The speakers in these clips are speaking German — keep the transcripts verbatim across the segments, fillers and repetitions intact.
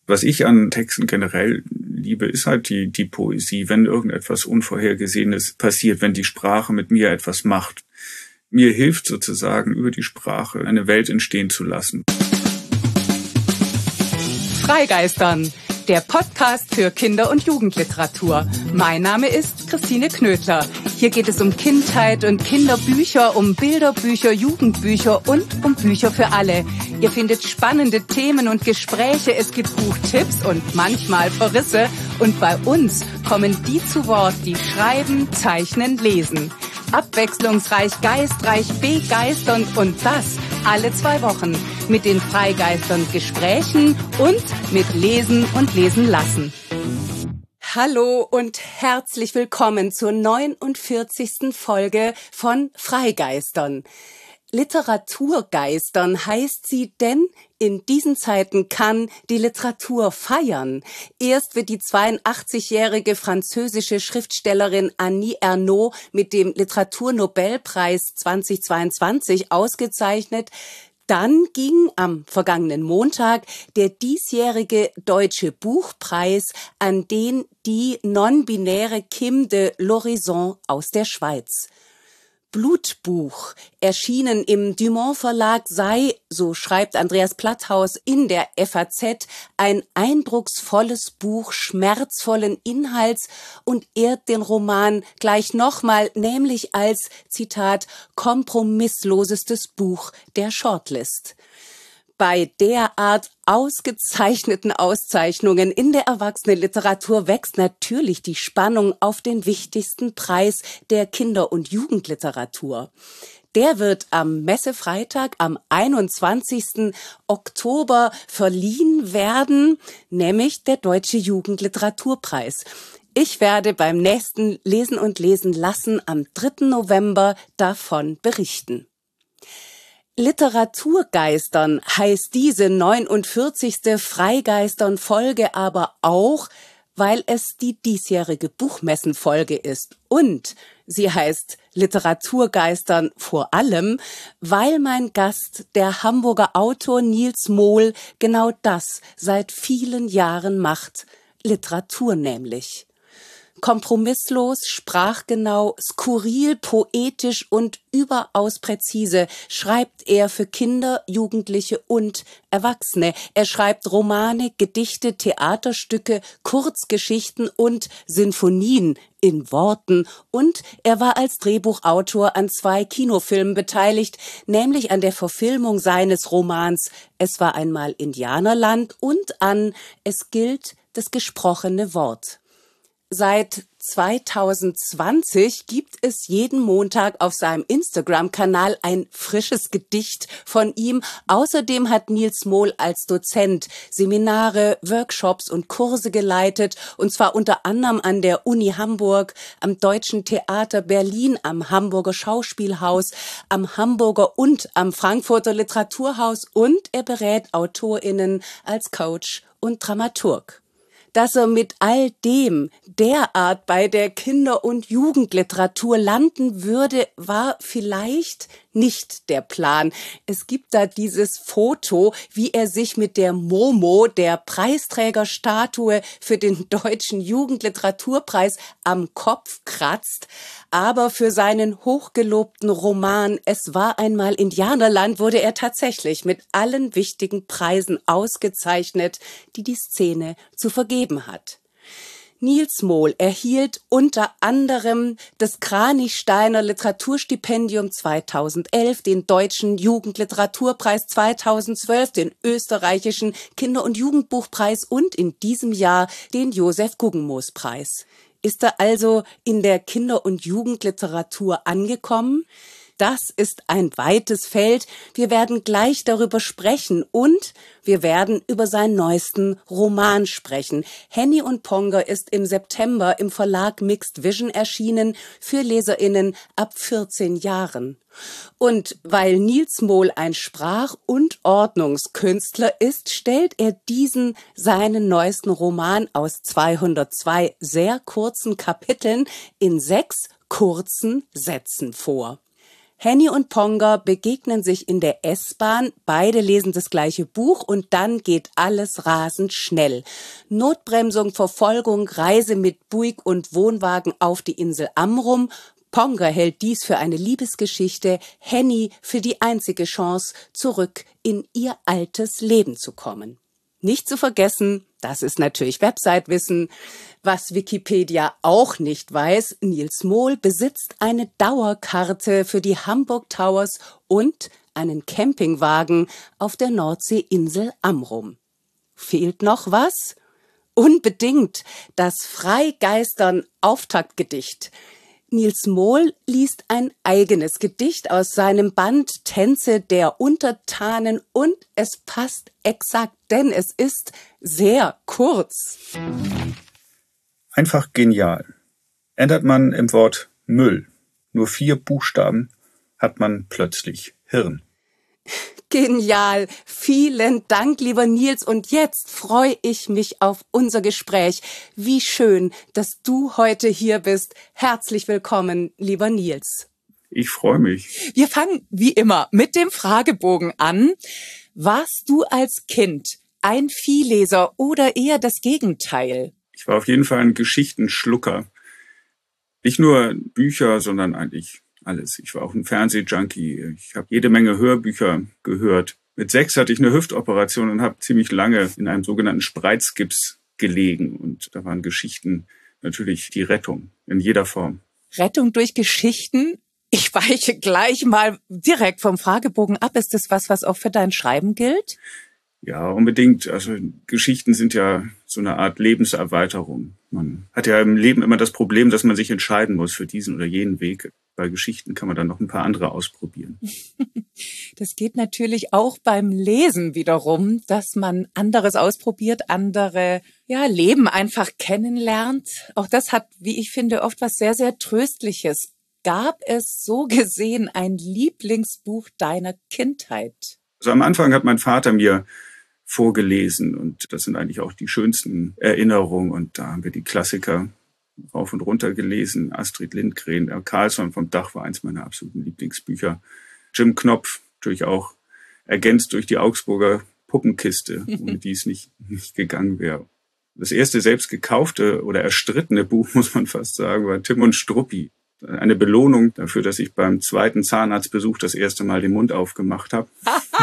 Was ich an Texten generell liebe, ist halt die, die Poesie, wenn irgendetwas Unvorhergesehenes passiert, wenn die Sprache mit mir etwas macht. Mir hilft sozusagen, über die Sprache eine Welt entstehen zu lassen. Freigeistern, der Podcast für Kinder- und Jugendliteratur. Mein Name ist Christine Knödler. Hier geht es um Kindheit und Kinderbücher, um Bilderbücher, Jugendbücher und um Bücher für alle. Ihr findet spannende Themen und Gespräche, es gibt Buchtipps und manchmal Verrisse. Und bei uns kommen die zu Wort, die schreiben, zeichnen, lesen. Abwechslungsreich, geistreich, begeisternd und das alle zwei Wochen mit den Freigeistern Gesprächen und mit Lesen und Lesen lassen. Hallo und herzlich willkommen zur neunundvierzigsten Folge von Freigeistern. Literaturgeistern heißt sie, denn in diesen Zeiten kann die Literatur feiern. Erst wird die zweiundachtzigjährige französische Schriftstellerin Annie Ernaux mit dem Literaturnobelpreis zweitausendzweiundzwanzig ausgezeichnet. Dann ging am vergangenen Montag der diesjährige Deutsche Buchpreis an den die non-binäre Kim de Lorison aus der Schweiz. Blutbuch, erschienen im Dumont Verlag, sei, so schreibt Andreas Platthaus in der F A Z, ein eindrucksvolles Buch schmerzvollen Inhalts und ehrt den Roman gleich nochmal, nämlich als, Zitat, kompromisslosestes Buch der Shortlist. Bei derart ausgezeichneten Auszeichnungen in der Erwachsenenliteratur wächst natürlich die Spannung auf den wichtigsten Preis der Kinder- und Jugendliteratur. Der wird am Messefreitag, am einundzwanzigsten Oktober verliehen werden, nämlich der Deutsche Jugendliteraturpreis. Ich werde beim nächsten Lesen und Lesen lassen am dritten November davon berichten. Literaturgeistern heißt diese neunundvierzigste Freigeistern-Folge aber auch, weil es die diesjährige Buchmessenfolge ist. Und sie heißt Literaturgeistern vor allem, weil mein Gast, der Hamburger Autor Nils Mohl, genau das seit vielen Jahren macht. Literatur nämlich. Kompromisslos, sprachgenau, skurril, poetisch und überaus präzise schreibt er für Kinder, Jugendliche und Erwachsene. Er schreibt Romane, Gedichte, Theaterstücke, Kurzgeschichten und Sinfonien in Worten. Und er war als Drehbuchautor an zwei Kinofilmen beteiligt, nämlich an der Verfilmung seines Romans Es war einmal Indianerland und an Es gilt das gesprochene Wort. Seit zweitausendzwanzig gibt es jeden Montag auf seinem Instagram-Kanal ein frisches Gedicht von ihm. Außerdem hat Nils Mohl als Dozent Seminare, Workshops und Kurse geleitet, und zwar unter anderem an der Uni Hamburg, am Deutschen Theater Berlin, am Hamburger Schauspielhaus, am Hamburger und am Frankfurter Literaturhaus, und er berät AutorInnen als Coach und Dramaturg. Dass er mit all dem derart bei der Kinder- und Jugendliteratur landen würde, war vielleicht nicht der Plan. Es gibt da dieses Foto, wie er sich mit der Momo, der Preisträgerstatue für den Deutschen Jugendliteraturpreis, am Kopf kratzt. Aber für seinen hochgelobten Roman Es war einmal Indianerland wurde er tatsächlich mit allen wichtigen Preisen ausgezeichnet, die die Szene zu vergeben hat. Nils Mohl erhielt unter anderem das Kranichsteiner Literaturstipendium zweitausendelf, den Deutschen Jugendliteraturpreis zweitausendzwölf, den österreichischen Kinder- und Jugendbuchpreis und in diesem Jahr den Josef-Guggenmoos-Preis. Ist er also in der Kinder- und Jugendliteratur angekommen? Das ist ein weites Feld. Wir werden gleich darüber sprechen und wir werden über seinen neuesten Roman sprechen. Henny und Ponger ist im September im Verlag Mixed Vision erschienen für LeserInnen ab vierzehn Jahren. Und weil Nils Mohl ein Sprach- und Ordnungskünstler ist, stellt er diesen, seinen neuesten Roman aus zweihundertzwei sehr kurzen Kapiteln in sechs kurzen Sätzen vor. Henny und Ponga begegnen sich in der S-Bahn, beide lesen das gleiche Buch und dann geht alles rasend schnell. Notbremsung, Verfolgung, Reise mit Buick und Wohnwagen auf die Insel Amrum. Ponga hält dies für eine Liebesgeschichte, Henny für die einzige Chance, zurück in ihr altes Leben zu kommen. Nicht zu vergessen, das ist natürlich Website-Wissen. Was Wikipedia auch nicht weiß, Niels Mohl besitzt eine Dauerkarte für die Hamburg Towers und einen Campingwagen auf der Nordseeinsel Amrum. Fehlt noch was? Unbedingt das Freigeistern-Auftaktgedicht. Niels Mohl liest ein eigenes Gedicht aus seinem Band Tänze der Untertanen und es passt exakt, denn es ist sehr kurz. Einfach genial. Ändert man im Wort Müll nur vier Buchstaben, hat man plötzlich Hirn. Genial. Vielen Dank, lieber Niels. Und jetzt freue ich mich auf unser Gespräch. Wie schön, dass du heute hier bist. Herzlich willkommen, lieber Niels. Ich freue mich. Wir fangen wie immer mit dem Fragebogen an. Warst du als Kind ein Viehleser oder eher das Gegenteil? Ich war auf jeden Fall ein Geschichtenschlucker. Nicht nur Bücher, sondern eigentlich alles. Ich war auch ein Fernsehjunkie. Ich habe jede Menge Hörbücher gehört. Mit sechs hatte ich eine Hüftoperation und habe ziemlich lange in einem sogenannten Spreizgips gelegen. Und da waren Geschichten natürlich die Rettung in jeder Form. Rettung durch Geschichten? Ich weiche gleich mal direkt vom Fragebogen ab. Ist das was, was auch für dein Schreiben gilt? Ja, unbedingt. Also Geschichten sind ja so eine Art Lebenserweiterung. Man hat ja im Leben immer das Problem, dass man sich entscheiden muss für diesen oder jenen Weg. Bei Geschichten kann man dann noch ein paar andere ausprobieren. Das geht natürlich auch beim Lesen wiederum, dass man anderes ausprobiert, andere ja, Leben einfach kennenlernt. Auch das hat, wie ich finde, oft was sehr, sehr Tröstliches. Gab es so gesehen ein Lieblingsbuch deiner Kindheit? Also am Anfang hat mein Vater mir vorgelesen und das sind eigentlich auch die schönsten Erinnerungen und da haben wir die Klassiker rauf und runter gelesen. Astrid Lindgren, Carlsson vom Dach war eins meiner absoluten Lieblingsbücher. Jim Knopf, natürlich auch ergänzt durch die Augsburger Puppenkiste, ohne die es nicht, nicht gegangen wäre. Das erste selbst gekaufte oder erstrittene Buch, muss man fast sagen, war Tim und Struppi. Eine Belohnung dafür, dass ich beim zweiten Zahnarztbesuch das erste Mal den Mund aufgemacht habe.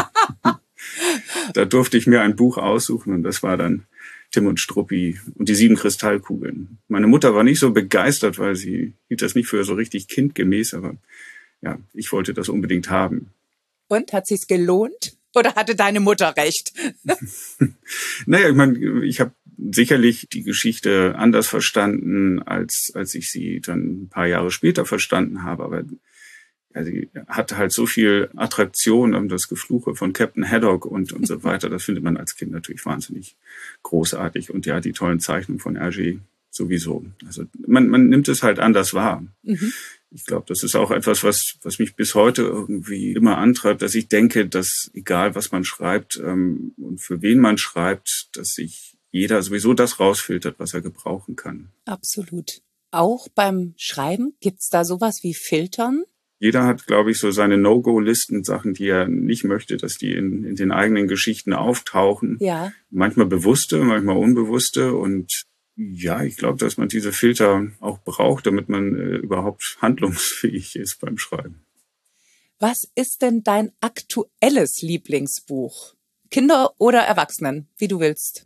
Da durfte ich mir ein Buch aussuchen und das war dann Tim und Struppi und die sieben Kristallkugeln. Meine Mutter war nicht so begeistert, weil sie hielt das nicht für so richtig kindgemäß, aber ja, ich wollte das unbedingt haben. Und, hat sich's gelohnt? Oder hatte deine Mutter recht? Naja, ich meine, ich habe sicherlich die Geschichte anders verstanden, als als ich sie dann ein paar Jahre später verstanden habe, aber ja, sie hatte halt so viel Attraktion, um das Gefluche von Captain Haddock und und so weiter. Das findet man als Kind natürlich wahnsinnig großartig. Und ja, die tollen Zeichnungen von Hergé sowieso. Also man man nimmt es halt anders wahr. Mhm. Ich glaube, das ist auch etwas, was was mich bis heute irgendwie immer antreibt, dass ich denke, dass egal was man schreibt ähm, und für wen man schreibt, dass sich jeder sowieso das rausfiltert, was er gebrauchen kann. Absolut. Auch beim Schreiben gibt's da sowas wie Filtern? Jeder hat, glaube ich, so seine No-Go-Listen, Sachen, die er nicht möchte, dass die in, in den eigenen Geschichten auftauchen. Ja. Manchmal bewusste, manchmal unbewusste. Und ja, ich glaube, dass man diese Filter auch braucht, damit man äh, überhaupt handlungsfähig ist beim Schreiben. Was ist denn dein aktuelles Lieblingsbuch? Kinder oder Erwachsenen, wie du willst.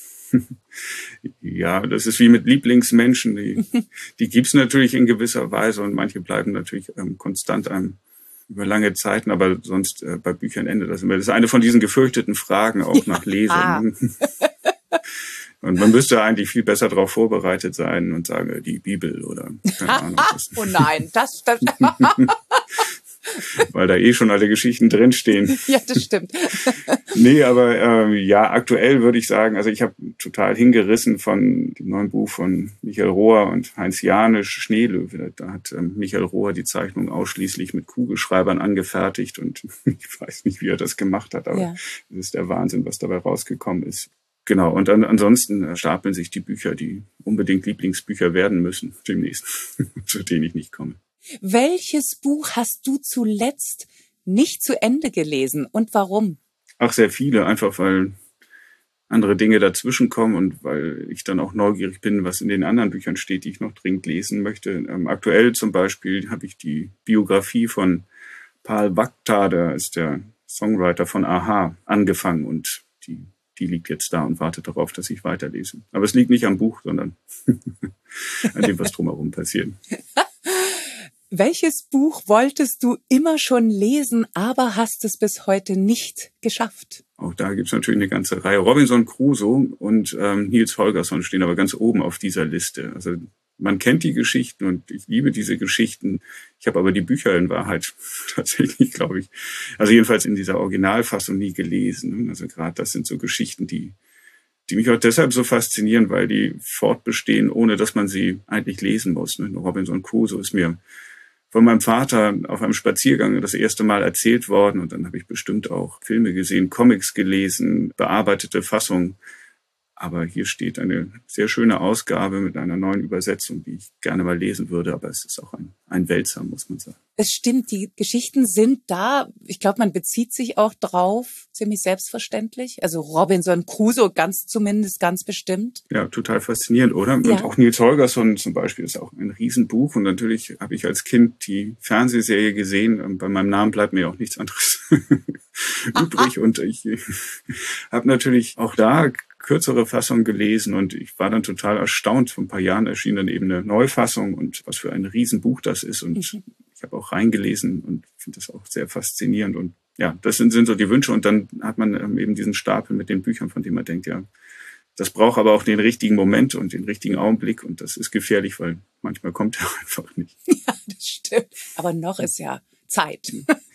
Ja, das ist wie mit Lieblingsmenschen. Die, die gibt's natürlich in gewisser Weise und manche bleiben natürlich ähm, konstant einem über lange Zeiten, aber sonst äh, bei Büchern endet das immer. Das ist eine von diesen gefürchteten Fragen auch nach Lesern. Und man müsste eigentlich viel besser darauf vorbereitet sein und sagen, die Bibel oder keine Ahnung. Oh nein, das... das weil da eh schon alle Geschichten drinstehen. Ja, das stimmt. Nee, aber äh, ja, aktuell würde ich sagen, also ich habe total hingerissen von dem neuen Buch von Michael Rohr und Heinz Janisch, Schneelöwe. Da hat ähm, Michael Rohr die Zeichnung ausschließlich mit Kugelschreibern angefertigt und ich weiß nicht, wie er das gemacht hat, aber ja. Das ist der Wahnsinn, was dabei rausgekommen ist. Genau, und dann, ansonsten stapeln sich die Bücher, die unbedingt Lieblingsbücher werden müssen, demnächst, zu denen ich nicht komme. Welches Buch hast du zuletzt nicht zu Ende gelesen und warum? Ach, sehr viele, einfach weil andere Dinge dazwischen kommen und weil ich dann auch neugierig bin, was in den anderen Büchern steht, die ich noch dringend lesen möchte. Ähm, aktuell zum Beispiel habe ich die Biografie von Pal Baktar, der ist der Songwriter von a-ha, angefangen und die, die liegt jetzt da und wartet darauf, dass ich weiterlese. Aber es liegt nicht am Buch, sondern an dem, was drumherum passiert. Welches Buch wolltest du immer schon lesen, aber hast es bis heute nicht geschafft? Auch da gibt es natürlich eine ganze Reihe. Robinson Crusoe und ähm, Niels Holgersson stehen aber ganz oben auf dieser Liste. Also man kennt die Geschichten und ich liebe diese Geschichten. Ich habe aber die Bücher in Wahrheit tatsächlich, glaube ich, also jedenfalls in dieser Originalfassung nie gelesen. Also gerade das sind so Geschichten, die die mich auch deshalb so faszinieren, weil die fortbestehen, ohne dass man sie eigentlich lesen muss. Robinson Crusoe ist mir von meinem Vater auf einem Spaziergang das erste Mal erzählt worden und dann habe ich bestimmt auch Filme gesehen, Comics gelesen, bearbeitete Fassungen. Aber hier steht eine sehr schöne Ausgabe mit einer neuen Übersetzung, die ich gerne mal lesen würde. Aber es ist auch ein, ein Wälzer, muss man sagen. Es stimmt, die Geschichten sind da. Ich glaube, man bezieht sich auch drauf, ziemlich selbstverständlich. Also Robinson Crusoe ganz zumindest, ganz bestimmt. Ja, total faszinierend, oder? Und ja. Auch Niels Holgersson zum Beispiel ist auch ein Riesenbuch. Und natürlich habe ich als Kind die Fernsehserie gesehen. Und bei meinem Namen bleibt mir auch nichts anderes übrig. Und ich habe natürlich auch da kürzere Fassung gelesen und ich war dann total erstaunt. Vor ein paar Jahren erschien dann eben eine Neufassung und was für ein Riesenbuch das ist und mhm. ich habe auch reingelesen und finde das auch sehr faszinierend und ja, das sind, sind so die Wünsche und dann hat man eben diesen Stapel mit den Büchern, von dem man denkt, ja, das braucht aber auch den richtigen Moment und den richtigen Augenblick und das ist gefährlich, weil manchmal kommt er einfach nicht. Ja, das stimmt. Aber noch ist ja Zeit.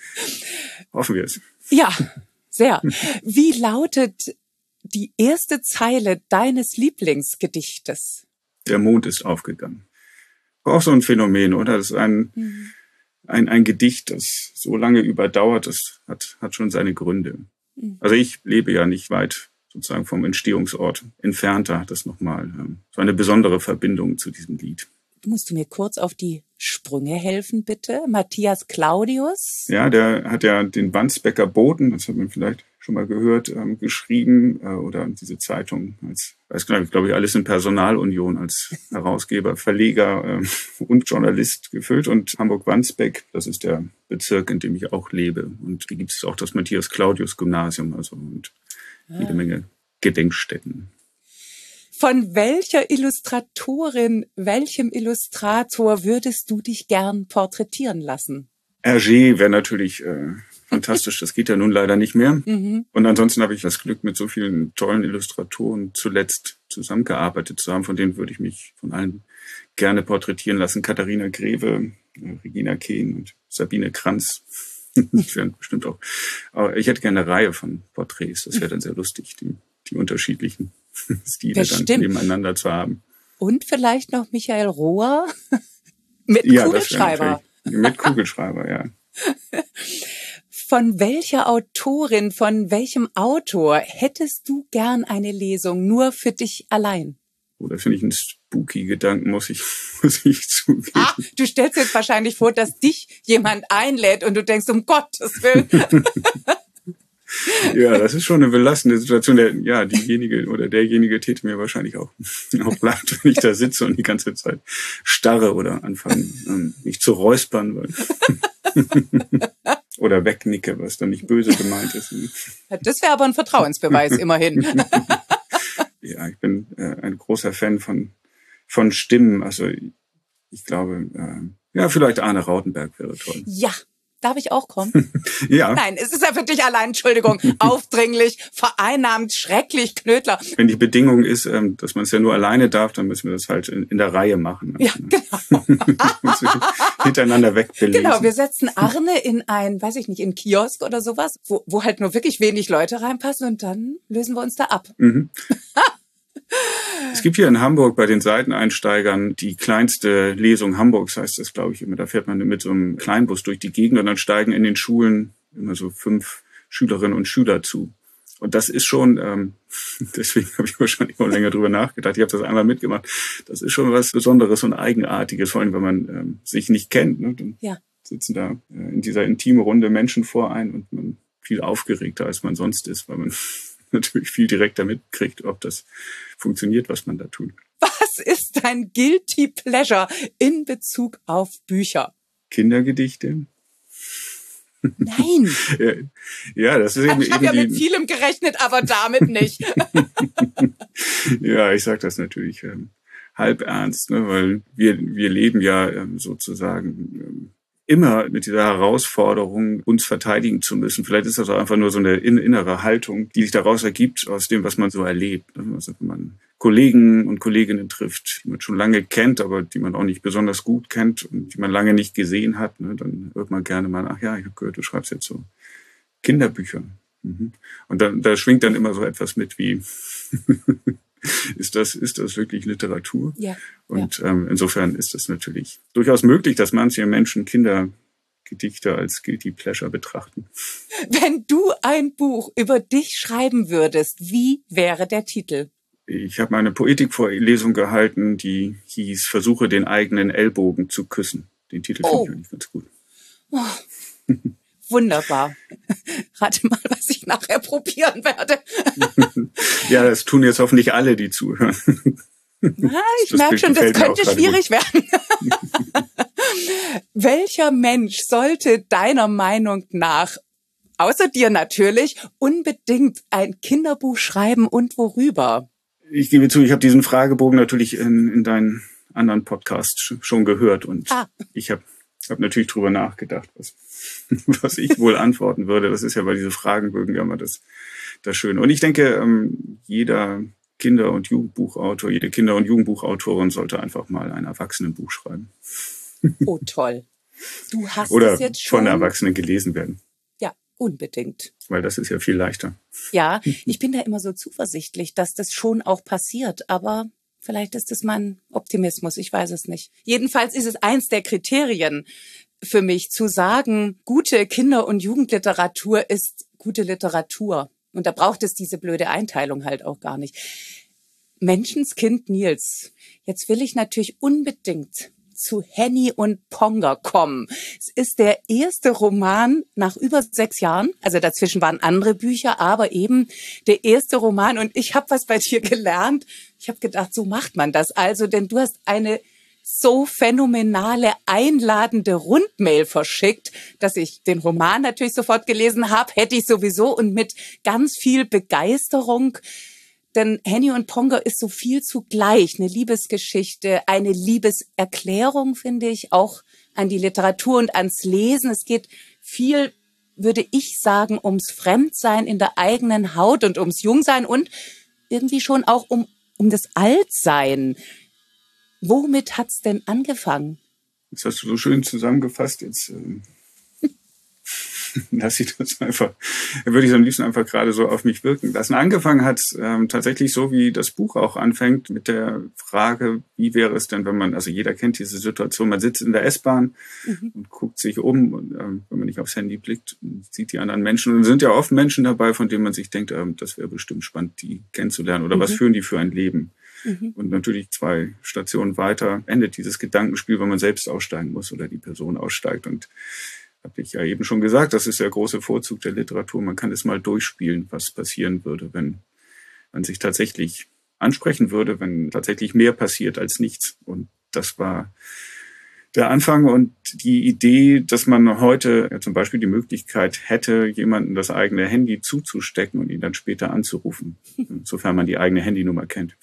Hoffen wir es. Ja, sehr. Wie lautet die erste Zeile deines Lieblingsgedichtes? Der Mond ist aufgegangen. Auch so ein Phänomen, oder? Das ist ein, mhm. ein, ein Gedicht, das so lange überdauert, das hat, hat schon seine Gründe. Mhm. Also ich lebe ja nicht weit sozusagen vom Entstehungsort entfernter, hat das nochmal ähm, so eine besondere Verbindung zu diesem Lied. Musst du mir kurz auf die Sprünge helfen, bitte? Matthias Claudius? Ja, der hat ja den Wandsbeker Boten, das hat man vielleicht schon mal gehört, ähm, geschrieben äh, oder diese Zeitung als, weiß gar nicht, glaube ich, alles in Personalunion als Herausgeber, Verleger äh, und Journalist gefüllt. Und Hamburg-Wandsbek, das ist der Bezirk, in dem ich auch lebe. Und hier gibt es auch das Matthias-Claudius-Gymnasium also und ah. jede Menge Gedenkstätten. Von welcher Illustratorin, welchem Illustrator würdest du dich gern porträtieren lassen? Hergé wäre natürlich äh, fantastisch, das geht ja nun leider nicht mehr. Mhm. Und ansonsten habe ich das Glück, mit so vielen tollen Illustratoren zuletzt zusammengearbeitet zu haben. Von denen würde ich mich von allen gerne porträtieren lassen. Katharina Greve, äh, Regina Kehn und Sabine Kranz. Das wären bestimmt auch. Aber ich hätte gerne eine Reihe von Porträts. Das wäre dann sehr lustig, die, die unterschiedlichen Stile Bestimmt. Dann nebeneinander zu haben. Und vielleicht noch Michael Rohr mit ja, Kugelschreiber. Mit Kugelschreiber, ja. Von welcher Autorin, von welchem Autor hättest du gern eine Lesung nur für dich allein? Oh, da finde ich einen spooky Gedanken, muss ich, muss ich zugeben. Ah, du stellst jetzt wahrscheinlich vor, dass dich jemand einlädt und du denkst, um Gottes Willen. Ja, das ist schon eine belastende Situation. Der, ja, diejenige oder derjenige täte mir wahrscheinlich auch, auch leid, wenn ich da sitze und die ganze Zeit starre oder anfange, ähm, mich zu räuspern. Weil oder wegnicke, was dann nicht böse gemeint ist. Ja, das wäre aber ein Vertrauensbeweis, immerhin. Ja, ich bin äh, ein großer Fan von, von Stimmen. Also ich glaube, äh, ja, vielleicht Arne Rautenberg wäre toll. Ja. Darf ich auch kommen? Ja. Nein, es ist ja für dich allein, Entschuldigung, aufdringlich, vereinnahmt, schrecklich, Knödler. Wenn die Bedingung ist, dass man es ja nur alleine darf, dann müssen wir das halt in, in der Reihe machen. Ja, genau. Hintereinander wegbelesen. Genau, wir setzen Arne in ein, weiß ich nicht, in Kiosk oder sowas, wo, wo halt nur wirklich wenig Leute reinpassen und dann lösen wir uns da ab. Mhm. Es gibt hier in Hamburg bei den Seiteneinsteigern die kleinste Lesung Hamburgs, heißt das, glaube ich, immer. Da fährt man mit so einem Kleinbus durch die Gegend und dann steigen in den Schulen immer so fünf Schülerinnen und Schüler zu. Und das ist schon, ähm, deswegen habe ich wahrscheinlich auch länger drüber nachgedacht. Ich habe das einmal mitgemacht. Das ist schon was Besonderes und Eigenartiges, vor allem wenn man ähm, sich nicht kennt. Ne? Dann ja. sitzen da äh, in dieser intimen Runde Menschen vor ein und man viel aufgeregter, als man sonst ist, weil man natürlich viel direkter mitkriegt, ob das funktioniert, was man da tut. Was ist dein Guilty Pleasure in Bezug auf Bücher? Kindergedichte. Nein. Ja, ja, das ist eben, ich habe ja eben mit vielem gerechnet, aber damit nicht. Ja, ich sage das natürlich ähm, halb ernst, ne, weil wir wir leben ja ähm, sozusagen ähm, immer mit dieser Herausforderung, uns verteidigen zu müssen. Vielleicht ist das auch einfach nur so eine innere Haltung, die sich daraus ergibt, aus dem, was man so erlebt. Also wenn man Kollegen und Kolleginnen trifft, die man schon lange kennt, aber die man auch nicht besonders gut kennt und die man lange nicht gesehen hat, ne, dann hört man gerne mal, ach ja, ich habe gehört, du schreibst jetzt so Kinderbücher. Mhm. Und dann, da schwingt dann immer so etwas mit wie, ist das, ist das wirklich Literatur? Ja. Und ja. ähm, insofern ist es natürlich durchaus möglich, dass manche Menschen Kindergedichte als Guilty Pleasure betrachten. Wenn du ein Buch über dich schreiben würdest, wie wäre der Titel? Ich habe mal eine Poetikvorlesung gehalten, die hieß Versuche, den eigenen Ellbogen zu küssen. Den Titel oh. finde ich eigentlich ganz gut. Oh. Wunderbar. Rate mal, was ich nachher probieren werde. Ja, das tun jetzt hoffentlich alle, die zuhören. Na, ich merke schon, das könnte schwierig werden. Welcher Mensch sollte deiner Meinung nach, außer dir natürlich, unbedingt ein Kinderbuch schreiben und worüber? Ich gebe zu, ich habe diesen Fragebogen natürlich in, in deinen anderen Podcasts schon gehört und ah. ich habe hab natürlich drüber nachgedacht, was, was ich wohl antworten würde. Das ist ja bei diesen Fragenbögen ja immer das, das Schöne. Und ich denke, ähm, jeder Kinder- und Jugendbuchautor, jede Kinder- und Jugendbuchautorin sollte einfach mal ein Erwachsenenbuch schreiben. Oh, toll. Du hast Oder es jetzt schon von Erwachsenen gelesen werden. Ja, unbedingt. Weil das ist ja viel leichter. Ja, ich bin da immer so zuversichtlich, dass das schon auch passiert, aber vielleicht ist es mein Optimismus, ich weiß es nicht. Jedenfalls ist es eins der Kriterien für mich, zu sagen, gute Kinder- und Jugendliteratur ist gute Literatur. Und da braucht es diese blöde Einteilung halt auch gar nicht. Menschenskind Nils, jetzt will ich natürlich unbedingt zu Henny und Ponga kommen. Es ist der erste Roman nach über sechs Jahren, also dazwischen waren andere Bücher, aber eben der erste Roman. Und ich habe was bei dir gelernt. Ich habe gedacht, so macht man das also, denn du hast eine so phänomenale, einladende Rundmail verschickt, dass ich den Roman natürlich sofort gelesen habe, hätte ich sowieso und mit ganz viel Begeisterung. Denn Henny und Ponga ist so viel zugleich. Eine Liebesgeschichte, eine Liebeserklärung, finde ich, auch an die Literatur und ans Lesen. Es geht viel, würde ich sagen, ums Fremdsein in der eigenen Haut und ums Jungsein und irgendwie schon auch um, um das Altsein. Womit hat's denn angefangen? Das hast du so schön zusammengefasst. Jetzt ähm, lass ich das einfach, würde ich am liebsten einfach gerade so auf mich wirken lassen. Angefangen hat ähm, tatsächlich so, wie das Buch auch anfängt, mit der Frage, wie wäre es denn, wenn man, also jeder kennt diese Situation, man sitzt in der S-Bahn mhm. und guckt sich um, und ähm, wenn man nicht aufs Handy blickt, sieht die anderen Menschen. Und es sind ja oft Menschen dabei, von denen man sich denkt, ähm, das wäre bestimmt spannend, die kennenzulernen. Oder mhm. was führen die für ein Leben? Mhm. Und natürlich zwei Stationen weiter endet dieses Gedankenspiel, wenn man selbst aussteigen muss oder die Person aussteigt. Und habe ich ja eben schon gesagt, das ist der große Vorzug der Literatur. Man kann es mal durchspielen, was passieren würde, wenn man sich tatsächlich ansprechen würde, wenn tatsächlich mehr passiert als nichts. Und das war der Anfang und die Idee, dass man heute ja, zum Beispiel die Möglichkeit hätte, jemandem das eigene Handy zuzustecken und ihn dann später anzurufen, sofern man die eigene Handynummer kennt.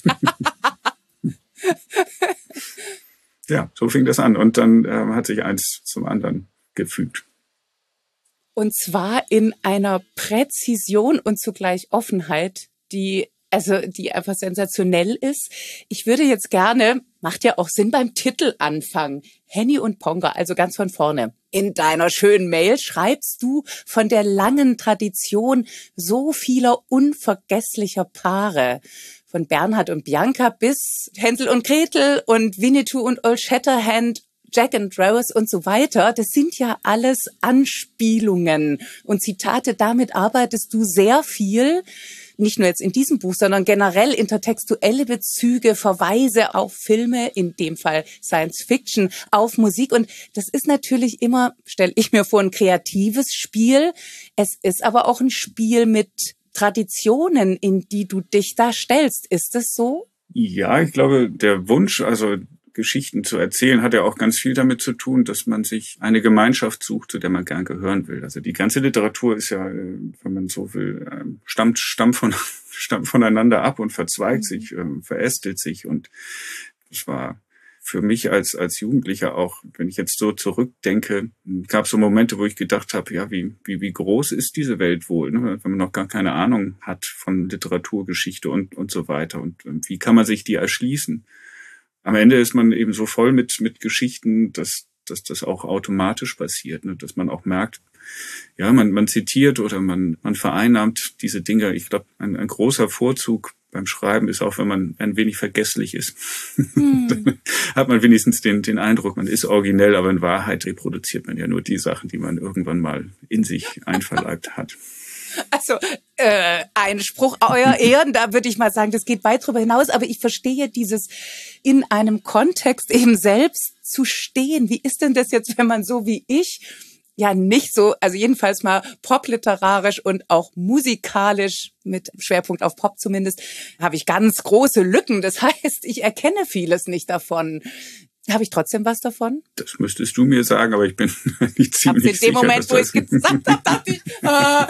Ja, so fing das an. Und dann äh, hat sich eins zum anderen gefügt. Und zwar in einer Präzision und zugleich Offenheit, die also die einfach sensationell ist. Ich würde jetzt gerne, macht ja auch Sinn, beim Titel anfangen. Henny und Ponga, also ganz von vorne. In deiner schönen Mail schreibst du von der langen Tradition so vieler unvergesslicher Paare. Von Bernhard und Bianca bis Hänsel und Gretel und Winnetou und Old Shatterhand. Jack and Rose und so weiter, das sind ja alles Anspielungen und Zitate. Damit arbeitest du sehr viel, nicht nur jetzt in diesem Buch, sondern generell intertextuelle Bezüge, Verweise auf Filme, in dem Fall Science Fiction, auf Musik. Und das ist natürlich immer, stelle ich mir vor, ein kreatives Spiel. Es ist aber auch ein Spiel mit Traditionen, in die du dich da stellst. Ist das so? Ja, ich glaube, der Wunsch, also Geschichten zu erzählen, hat ja auch ganz viel damit zu tun, dass man sich eine Gemeinschaft sucht, zu der man gern gehören will. Also die ganze Literatur ist ja, wenn man so will, stammt, stammt, von, stammt voneinander ab und verzweigt mhm. sich, verästelt sich. Und es war für mich als als Jugendlicher auch, wenn ich jetzt so zurückdenke, gab es so Momente, wo ich gedacht habe, ja, wie wie wie groß ist diese Welt wohl, ne? Wenn man noch gar keine Ahnung hat von Literaturgeschichte und und so weiter. Und wie kann man sich die erschließen? Am Ende ist man eben so voll mit mit Geschichten, dass dass das auch automatisch passiert, ne? Dass man auch merkt, ja, man man zitiert oder man man vereinnahmt diese Dinge. Ich glaube, ein, ein großer Vorzug beim Schreiben ist auch, wenn man ein wenig vergesslich ist. Hm. Dann hat man wenigstens den den Eindruck, man ist originell, aber in Wahrheit reproduziert man ja nur die Sachen, die man irgendwann mal in sich einverleibt hat. Also äh, ein Spruch, euer Ehren, da würde ich mal sagen, das geht weit darüber hinaus, aber ich verstehe dieses in einem Kontext eben selbst zu stehen. Wie ist denn das jetzt, wenn man so wie ich ja nicht so, also jedenfalls mal popliterarisch und auch musikalisch mit Schwerpunkt auf Pop zumindest, habe ich ganz große Lücken. Das heißt, ich erkenne vieles nicht davon. Habe ich trotzdem was davon? Das müsstest du mir sagen, aber ich bin nicht ziemlich in dem sicher, Moment, wo ich es gesagt habe, dachte ich, ah.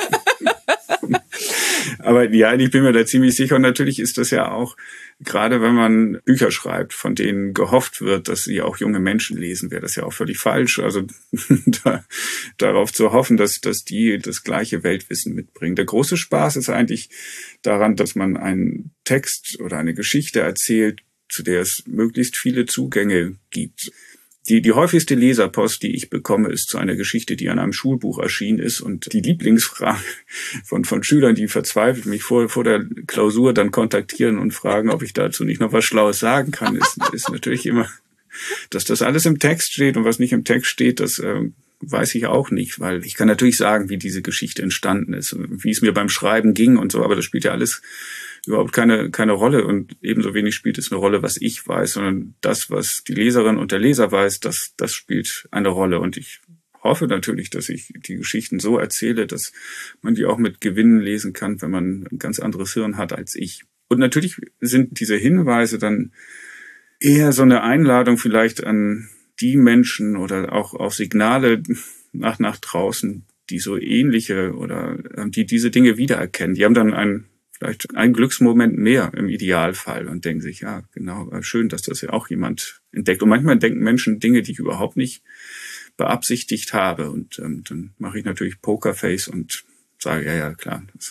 Aber ja, ich bin mir da ziemlich sicher. Und natürlich ist das ja auch, gerade wenn man Bücher schreibt, von denen gehofft wird, dass sie auch junge Menschen lesen, wäre das ja auch völlig falsch. Also da, darauf zu hoffen, dass, dass die das gleiche Weltwissen mitbringen. Der große Spaß ist eigentlich daran, dass man einen Text oder eine Geschichte erzählt, zu der es möglichst viele Zugänge gibt. Die, die häufigste Leserpost, die ich bekomme, ist zu einer Geschichte, die an einem Schulbuch erschienen ist. Und die Lieblingsfrage von, von Schülern, die verzweifelt mich vor, vor der Klausur dann kontaktieren und fragen, ob ich dazu nicht noch was Schlaues sagen kann, ist, ist natürlich immer, dass das alles im Text steht. Und was nicht im Text steht, das äh, weiß ich auch nicht, weil ich kann natürlich sagen, wie diese Geschichte entstanden ist, wie es mir beim Schreiben ging und so, aber das spielt ja alles überhaupt keine keine Rolle und ebenso wenig spielt es eine Rolle, was ich weiß, sondern das, was die Leserin und der Leser weiß, das das spielt eine Rolle und ich hoffe natürlich, dass ich die Geschichten so erzähle, dass man die auch mit Gewinnen lesen kann, wenn man ein ganz anderes Hirn hat als ich. Und natürlich sind diese Hinweise dann eher so eine Einladung vielleicht an die Menschen oder auch auch Signale nach nach draußen, die so ähnliche oder die diese Dinge wiedererkennen. Die haben dann ein vielleicht einen Glücksmoment mehr im Idealfall und denken sich, ja, genau, schön, dass das ja auch jemand entdeckt. Und manchmal denken Menschen Dinge, die ich überhaupt nicht beabsichtigt habe. Und ähm, dann mache ich natürlich Pokerface und sage, ja, ja, klar, das,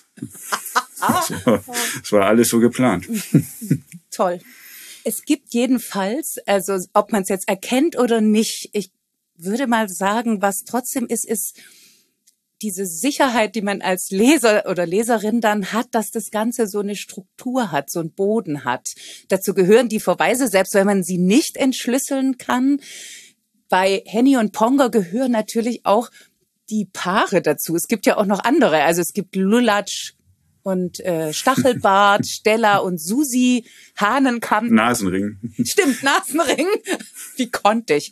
das, war, das war alles so geplant. Toll. Es gibt jedenfalls, also ob man es jetzt erkennt oder nicht, ich würde mal sagen, was trotzdem ist, ist diese Sicherheit, die man als Leser oder Leserin dann hat, dass das Ganze so eine Struktur hat, so einen Boden hat. Dazu gehören die Verweise, selbst wenn man sie nicht entschlüsseln kann. Bei Henny und Pongo gehören natürlich auch die Paare dazu. Es gibt ja auch noch andere. Also es gibt Lulatsch und äh, Stachelbart, Stella und Susi, Hahnenkamm. Nasenring. Stimmt, Nasenring. Wie konnte ich?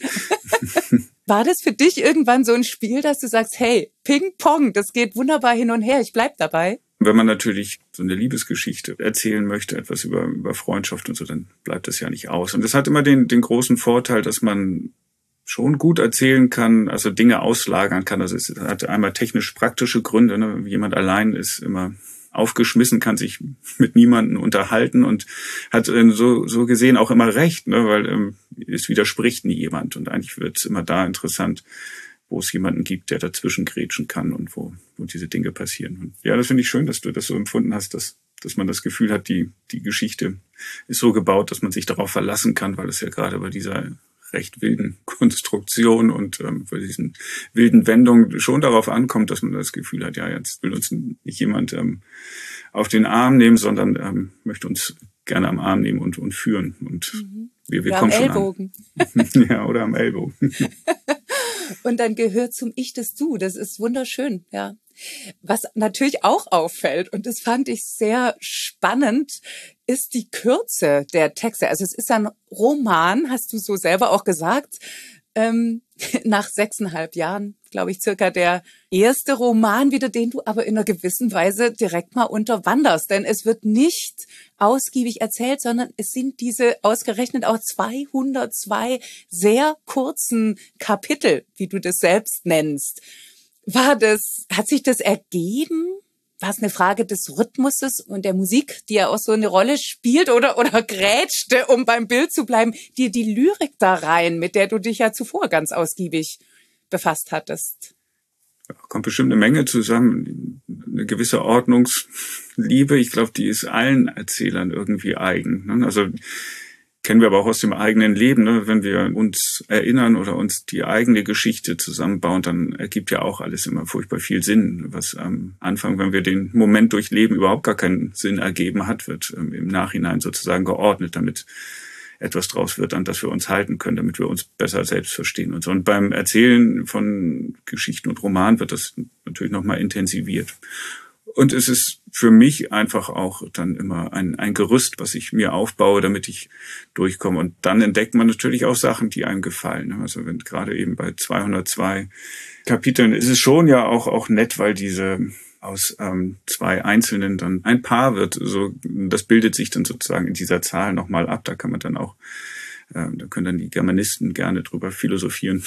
War das für dich irgendwann so ein Spiel, dass du sagst, hey, Ping-Pong, das geht wunderbar hin und her, ich bleib dabei? Wenn man natürlich so eine Liebesgeschichte erzählen möchte, etwas über, über Freundschaft und so, dann bleibt das ja nicht aus. Und das hat immer den, den großen Vorteil, dass man schon gut erzählen kann, also Dinge auslagern kann. Also es hat einmal technisch-praktische Gründe, ne? Jemand allein ist immer aufgeschmissen, kann sich mit niemandem unterhalten und hat ähm, so so gesehen auch immer recht, ne, weil ähm, es widerspricht nie jemand und eigentlich wird es immer da interessant, wo es jemanden gibt, der dazwischen grätschen kann und wo wo diese Dinge passieren. Und ja, das finde ich schön, dass du das so empfunden hast, dass dass man das Gefühl hat, die die Geschichte ist so gebaut, dass man sich darauf verlassen kann, weil es ja gerade bei dieser recht wilden Konstruktion und ähm, bei diesen wilden Wendungen schon darauf ankommt, dass man das Gefühl hat, ja, jetzt will uns nicht jemand ähm, auf den Arm nehmen, sondern ähm, möchte uns gerne am Arm nehmen und, und führen. Und mhm. wir, wir oder kommen am schon Ellbogen. An. Ja, oder am Ellbogen. Und dann gehört zum Ich das Du. Das ist wunderschön, ja. Was natürlich auch auffällt, und das fand ich sehr spannend, ist die Kürze der Texte. Also es ist ein Roman, hast du so selber auch gesagt, ähm, nach sechseinhalb Jahren, glaube ich, circa der erste Roman wieder, den du aber in einer gewissen Weise direkt mal unterwanderst. Denn es wird nicht ausgiebig erzählt, sondern es sind diese ausgerechnet auch zweihundertzwei sehr kurzen Kapitel, wie du das selbst nennst. War das, hat sich das ergeben? War es eine Frage des Rhythmuses und der Musik, die ja auch so eine Rolle spielt oder, oder grätschte, um beim Bild zu bleiben, dir die Lyrik da rein, mit der du dich ja zuvor ganz ausgiebig befasst hattest? Da kommt bestimmt eine Menge zusammen. Eine gewisse Ordnungsliebe, ich glaube, die ist allen Erzählern irgendwie eigen. Ne? Also kennen wir aber auch aus dem eigenen Leben, ne? Wenn wir uns erinnern oder uns die eigene Geschichte zusammenbauen, dann ergibt ja auch alles immer furchtbar viel Sinn. Was am Anfang, wenn wir den Moment durchleben, überhaupt gar keinen Sinn ergeben hat, wird ähm, im Nachhinein sozusagen geordnet, damit etwas draus wird, an das wir uns halten können, damit wir uns besser selbst verstehen und so. Und beim Erzählen von Geschichten und Romanen wird das natürlich nochmal intensiviert. Und es ist für mich einfach auch dann immer ein, ein Gerüst, was ich mir aufbaue, damit ich durchkomme. Und dann entdeckt man natürlich auch Sachen, die einem gefallen. Also wenn gerade eben bei zweihundertzwei Kapiteln ist es schon ja auch, auch nett, weil diese aus ähm, zwei Einzelnen dann ein Paar wird. So, das bildet sich dann sozusagen in dieser Zahl nochmal ab. Da kann man dann auch Ähm, da können dann die Germanisten gerne drüber philosophieren,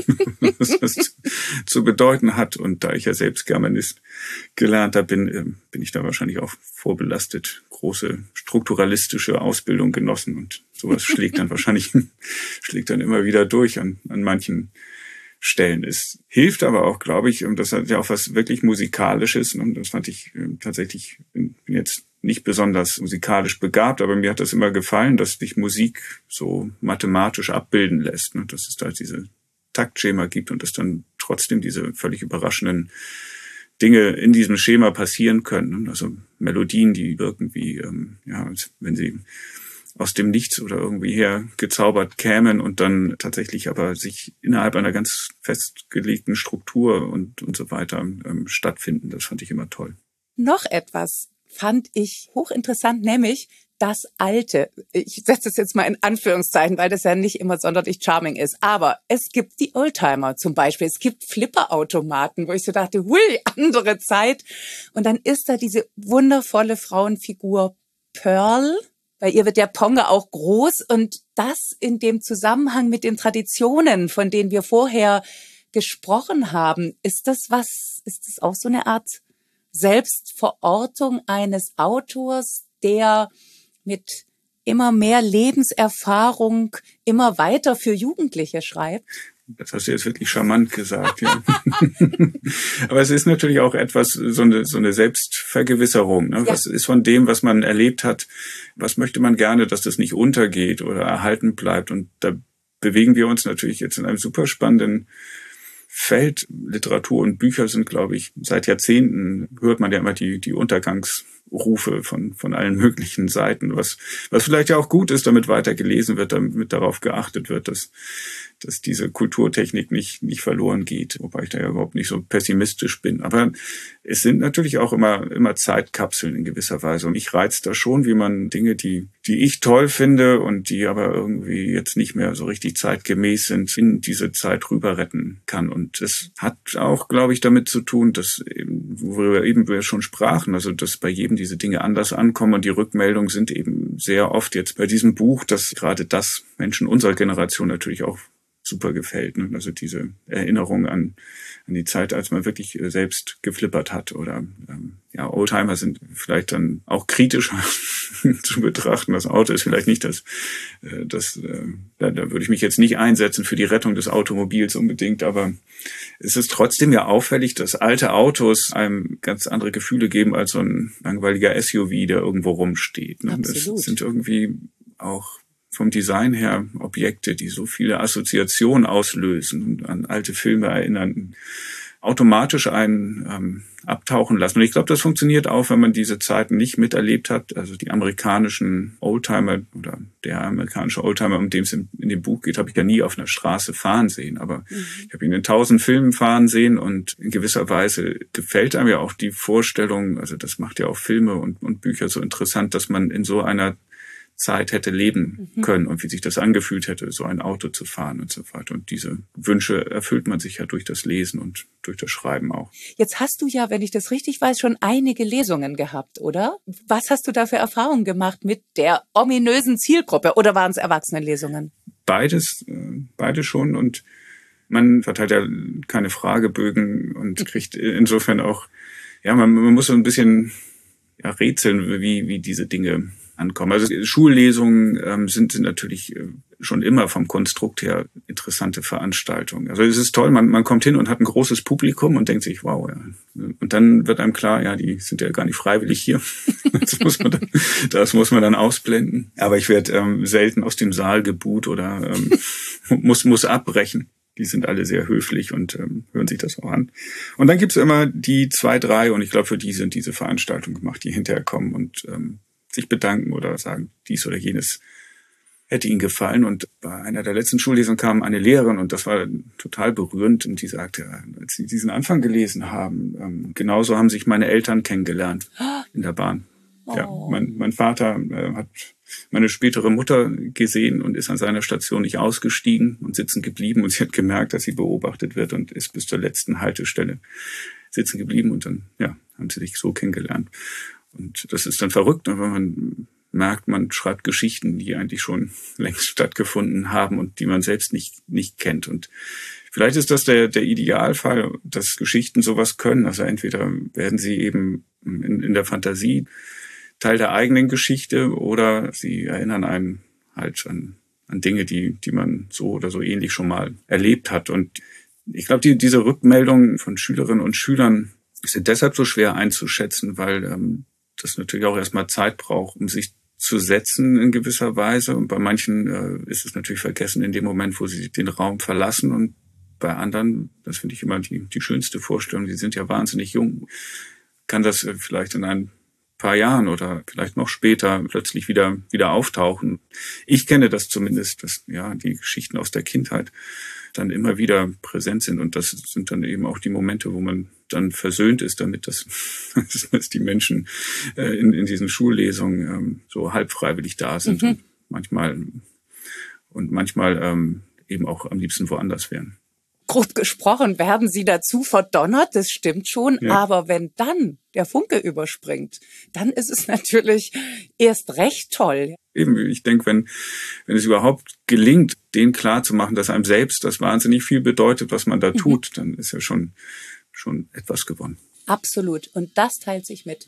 was das zu bedeuten hat. Und da ich ja selbst Germanist gelernter bin, ähm, bin ich da wahrscheinlich auch vorbelastet, große strukturalistische Ausbildung genossen. Und sowas schlägt dann wahrscheinlich, schlägt dann immer wieder durch an, an manchen Stellen. Es hilft aber auch, glaube ich, und das hat ja auch was wirklich Musikalisches. Und das fand ich äh, tatsächlich, bin jetzt nicht besonders musikalisch begabt, aber mir hat das immer gefallen, dass sich Musik so mathematisch abbilden lässt. Ne? Dass es da diese Taktschema gibt und dass dann trotzdem diese völlig überraschenden Dinge in diesem Schema passieren können. Also Melodien, die wirken wie, ähm, ja, als wenn sie aus dem Nichts oder irgendwie her gezaubert kämen und dann tatsächlich aber sich innerhalb einer ganz festgelegten Struktur und, und so weiter ähm, stattfinden. Das fand ich immer toll. Noch etwas fand ich hochinteressant, nämlich das Alte. Ich setze es jetzt mal in Anführungszeichen, weil das ja nicht immer sonderlich charming ist. Aber es gibt die Oldtimer zum Beispiel. Es gibt Flipperautomaten, wo ich so dachte, hui, andere Zeit. Und dann ist da diese wundervolle Frauenfigur Pearl. Bei ihr wird der Ponga auch groß. Und das in dem Zusammenhang mit den Traditionen, von denen wir vorher gesprochen haben. Ist das was, ist das auch so eine Art Selbstverortung eines Autors, der mit immer mehr Lebenserfahrung immer weiter für Jugendliche schreibt? Das hast du jetzt wirklich charmant gesagt, ja. Aber es ist natürlich auch etwas, so eine, so eine Selbstvergewisserung. Ne? Ja. Was ist von dem, was man erlebt hat? Was möchte man gerne, dass das nicht untergeht oder erhalten bleibt? Und da bewegen wir uns natürlich jetzt in einem super spannenden Feld. Literatur und Bücher sind, glaube ich, seit Jahrzehnten hört man ja immer die, die Untergangsrufe von, von allen möglichen Seiten, was, was vielleicht ja auch gut ist, damit weiter gelesen wird, damit darauf geachtet wird, dass, dass diese Kulturtechnik nicht, nicht verloren geht, wobei ich da ja überhaupt nicht so pessimistisch bin. Aber es sind natürlich auch immer, immer Zeitkapseln in gewisser Weise. Und mich reizt da schon, wie man Dinge, die, die ich toll finde und die aber irgendwie jetzt nicht mehr so richtig zeitgemäß sind, in diese Zeit rüber retten kann. Und das hat auch, glaube ich, damit zu tun, dass, eben, worüber eben wir schon sprachen, also dass bei jedem diese Dinge anders ankommen und die Rückmeldungen sind eben sehr oft jetzt bei diesem Buch, dass gerade das Menschen unserer Generation natürlich auch super gefällt. Ne? Also diese Erinnerung an, an die Zeit, als man wirklich selbst geflippert hat. Oder ähm, ja, Oldtimer sind vielleicht dann auch kritischer zu betrachten. Das Auto ist vielleicht nicht das, äh, das äh, da, da würde ich mich jetzt nicht einsetzen für die Rettung des Automobils unbedingt, aber es ist trotzdem ja auffällig, dass alte Autos einem ganz andere Gefühle geben als so ein langweiliger S U V, der irgendwo rumsteht. Ne? Das sind irgendwie auch vom Design her Objekte, die so viele Assoziationen auslösen und an alte Filme erinnern, automatisch einen ähm, abtauchen lassen. Und ich glaube, das funktioniert auch, wenn man diese Zeiten nicht miterlebt hat. Also die amerikanischen Oldtimer oder der amerikanische Oldtimer, um den es in, in dem Buch geht, habe ich ja nie auf einer Straße fahren sehen. Aber mhm. ich habe ihn in tausend Filmen fahren sehen und in gewisser Weise gefällt einem ja auch die Vorstellung, also das macht ja auch Filme und, und Bücher so interessant, dass man in so einer Zeit hätte leben können und wie sich das angefühlt hätte, so ein Auto zu fahren und so weiter. Und diese Wünsche erfüllt man sich ja durch das Lesen und durch das Schreiben auch. Jetzt hast du ja, wenn ich das richtig weiß, schon einige Lesungen gehabt, oder? Was hast du da für Erfahrungen gemacht mit der ominösen Zielgruppe oder waren es Erwachsenenlesungen? Beides, beide schon und man verteilt ja keine Fragebögen und kriegt insofern auch, ja, man, man muss so ein bisschen ja, rätseln, wie, wie diese Dinge ankommen. Also Schullesungen ähm, sind, sind natürlich äh, schon immer vom Konstrukt her interessante Veranstaltungen. Also es ist toll, man, man kommt hin und hat ein großes Publikum und denkt sich, wow, ja. Und dann wird einem klar, ja, die sind ja gar nicht freiwillig hier. Das muss man dann, das muss man dann ausblenden. Aber ich werde ähm, selten aus dem Saal gebuht oder ähm, muss, muss abbrechen. Die sind alle sehr höflich und ähm, hören sich das auch an. Und dann gibt's immer die zwei, drei, und ich glaube, für die sind diese Veranstaltungen gemacht, die hinterher kommen und ähm, sich bedanken oder sagen, dies oder jenes hätte ihnen gefallen. Und bei einer der letzten Schullesungen kam eine Lehrerin und das war total berührend und die sagte, als sie diesen Anfang gelesen haben, ähm, genauso haben sich meine Eltern kennengelernt in der Bahn. Oh. Ja, mein, mein Vater äh, hat meine spätere Mutter gesehen und ist an seiner Station nicht ausgestiegen und sitzen geblieben und sie hat gemerkt, dass sie beobachtet wird und ist bis zur letzten Haltestelle sitzen geblieben und dann ja, haben sie sich so kennengelernt. Und das ist dann verrückt, wenn man merkt, man schreibt Geschichten, die eigentlich schon längst stattgefunden haben und die man selbst nicht nicht kennt. Und vielleicht ist das der der Idealfall, dass Geschichten sowas können. Also entweder werden sie eben in, in der Fantasie Teil der eigenen Geschichte oder sie erinnern einen halt an an Dinge, die die man so oder so ähnlich schon mal erlebt hat. Und ich glaube, die, diese Rückmeldungen von Schülerinnen und Schülern sind deshalb so schwer einzuschätzen, weil ähm, das natürlich auch erstmal Zeit braucht, um sich zu setzen in gewisser Weise. Und bei manchen äh, ist es natürlich vergessen in dem Moment, wo sie den Raum verlassen. Und bei anderen, das finde ich immer die, die schönste Vorstellung, die sind ja wahnsinnig jung, kann das äh, vielleicht in ein paar Jahren oder vielleicht noch später plötzlich wieder wieder auftauchen. Ich kenne das zumindest, dass ja die Geschichten aus der Kindheit dann immer wieder präsent sind und das sind dann eben auch die Momente, wo man dann versöhnt ist damit, dass, dass die Menschen äh, in, in diesen Schullesungen ähm, so halb freiwillig da sind mhm. und manchmal und manchmal ähm, eben auch am liebsten woanders wären. Grob gesprochen werden sie dazu verdonnert, das stimmt schon, ja. Aber wenn dann der Funke überspringt, dann ist es natürlich erst recht toll. Eben, ich denke, wenn wenn es überhaupt gelingt, denen klarzumachen, dass einem selbst das wahnsinnig viel bedeutet, was man da mhm. tut, dann ist ja schon schon etwas gewonnen. Absolut. Und das teilt sich mit.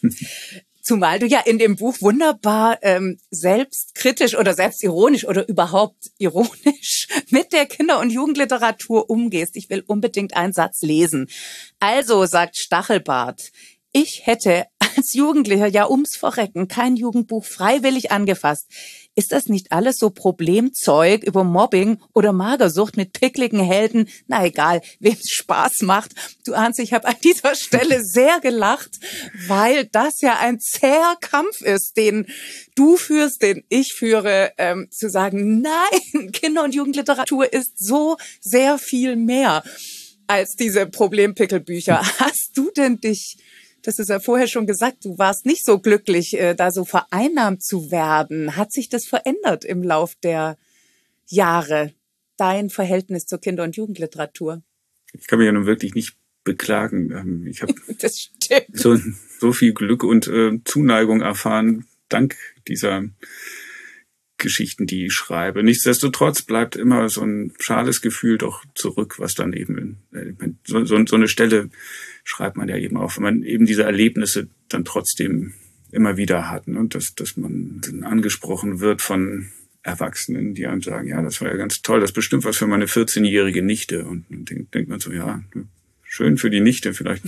Zumal du ja in dem Buch wunderbar ähm, selbstkritisch oder selbstironisch oder überhaupt ironisch mit der Kinder- und Jugendliteratur umgehst. Ich will unbedingt einen Satz lesen. Also, sagt Stachelbart, ich hätte als Jugendlicher ja ums Verrecken kein Jugendbuch freiwillig angefasst. Ist das nicht alles so Problemzeug über Mobbing oder Magersucht mit pickligen Helden? Na egal, wem es Spaß macht. Du ahnst, ich habe an dieser Stelle sehr gelacht, weil das ja ein zäher Kampf ist, den du führst, den ich führe, ähm, zu sagen, nein, Kinder- und Jugendliteratur ist so sehr viel mehr als diese Problempickelbücher. Hast du denn dich... Das ist ja vorher schon gesagt, du warst nicht so glücklich, äh, da so vereinnahmt zu werden. Hat sich das verändert im Lauf der Jahre, dein Verhältnis zur Kinder- und Jugendliteratur? Ich kann mich ja nun wirklich nicht beklagen. Ich habe so, so viel Glück und äh, Zuneigung erfahren, dank dieser Geschichten, die ich schreibe. Nichtsdestotrotz bleibt immer so ein schales Gefühl doch zurück, was dann eben, äh, so, so, so eine Stelle schreibt man ja eben auch, wenn man eben diese Erlebnisse dann trotzdem immer wieder hat, ne? Und dass, dass man dann angesprochen wird von Erwachsenen, die einem sagen, ja, das war ja ganz toll, das ist bestimmt was für meine vierzehnjährige Nichte. Und dann denkt, denkt man so, ja, schön für die Nichte, vielleicht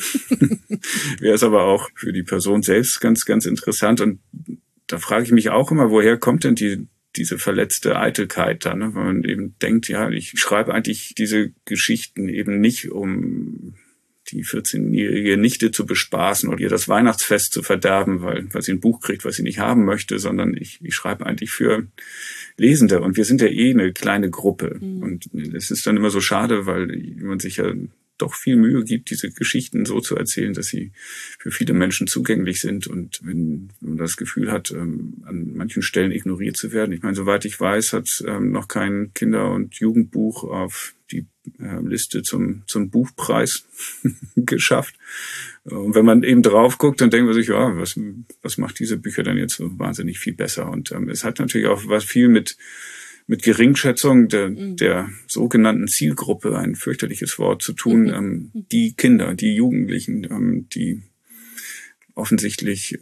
wäre es aber auch für die Person selbst ganz, ganz interessant. Und da frage ich mich auch immer, woher kommt denn die diese verletzte Eitelkeit da, ne? Weil man eben denkt, ja, ich schreibe eigentlich diese Geschichten eben nicht, um die vierzehnjährige Nichte zu bespaßen oder ihr das Weihnachtsfest zu verderben, weil, weil sie ein Buch kriegt, was sie nicht haben möchte, sondern ich, ich schreibe eigentlich für Lesende. Und wir sind ja eh eine kleine Gruppe. Mhm. Und es ist dann immer so schade, weil man sich ja doch viel Mühe gibt, diese Geschichten so zu erzählen, dass sie für viele Menschen zugänglich sind. Und wenn man das Gefühl hat, ähm, an manchen Stellen ignoriert zu werden. Ich meine, soweit ich weiß, hat ähm, noch kein Kinder- und Jugendbuch auf die äh, Liste zum zum Buchpreis geschafft. Und wenn man eben drauf guckt, dann denkt man sich, ja, was was macht diese Bücher denn jetzt so wahnsinnig viel besser? Und ähm, es hat natürlich auch was viel mit mit Geringschätzung der, mhm. der sogenannten Zielgruppe, ein fürchterliches Wort, zu tun, mhm. ähm, die Kinder, die Jugendlichen, ähm, die offensichtlich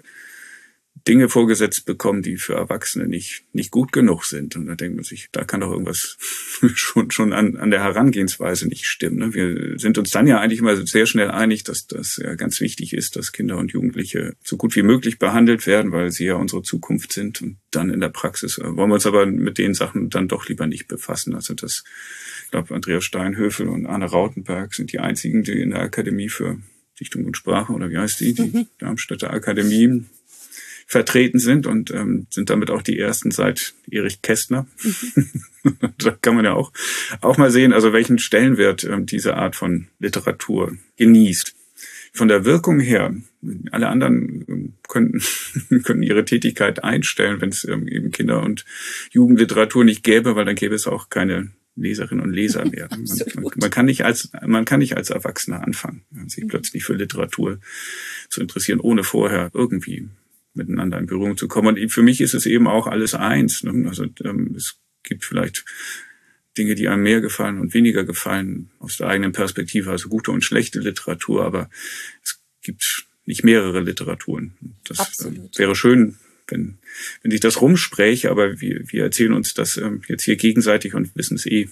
Dinge vorgesetzt bekommen, die für Erwachsene nicht nicht gut genug sind. Und da denkt man sich, da kann doch irgendwas schon schon an an der Herangehensweise nicht stimmen. Ne? Wir sind uns dann ja eigentlich immer sehr schnell einig, dass das ja ganz wichtig ist, dass Kinder und Jugendliche so gut wie möglich behandelt werden, weil sie ja unsere Zukunft sind. Und dann in der Praxis wollen wir uns aber mit den Sachen dann doch lieber nicht befassen. Also das, ich glaube, Andreas Steinhöfel und Arne Rautenberg sind die einzigen, die in der Akademie für Dichtung und Sprache, oder wie heißt die, die mhm. Darmstädter Akademie, vertreten sind und ähm, sind damit auch die ersten seit Erich Kästner. Mhm. Da kann man ja auch auch mal sehen, also welchen Stellenwert ähm, diese Art von Literatur genießt. Von der Wirkung her, alle anderen ähm, könnten, könnten ihre Tätigkeit einstellen, wenn es ähm, eben Kinder- und Jugendliteratur nicht gäbe, weil dann gäbe es auch keine Leserinnen und Leser mehr. Man, man, man kann nicht als man kann nicht als Erwachsener anfangen, sich mhm. plötzlich für Literatur zu interessieren, ohne vorher irgendwie miteinander in Berührung zu kommen. Und für mich ist es eben auch alles eins. Ne? Also ähm, es gibt vielleicht Dinge, die einem mehr gefallen und weniger gefallen aus der eigenen Perspektive, also gute und schlechte Literatur, aber es gibt nicht mehrere Literaturen. Das äh, wäre schön, wenn wenn sich das rumspräche, aber wir, wir erzählen uns das ähm, jetzt hier gegenseitig und wissen es eh.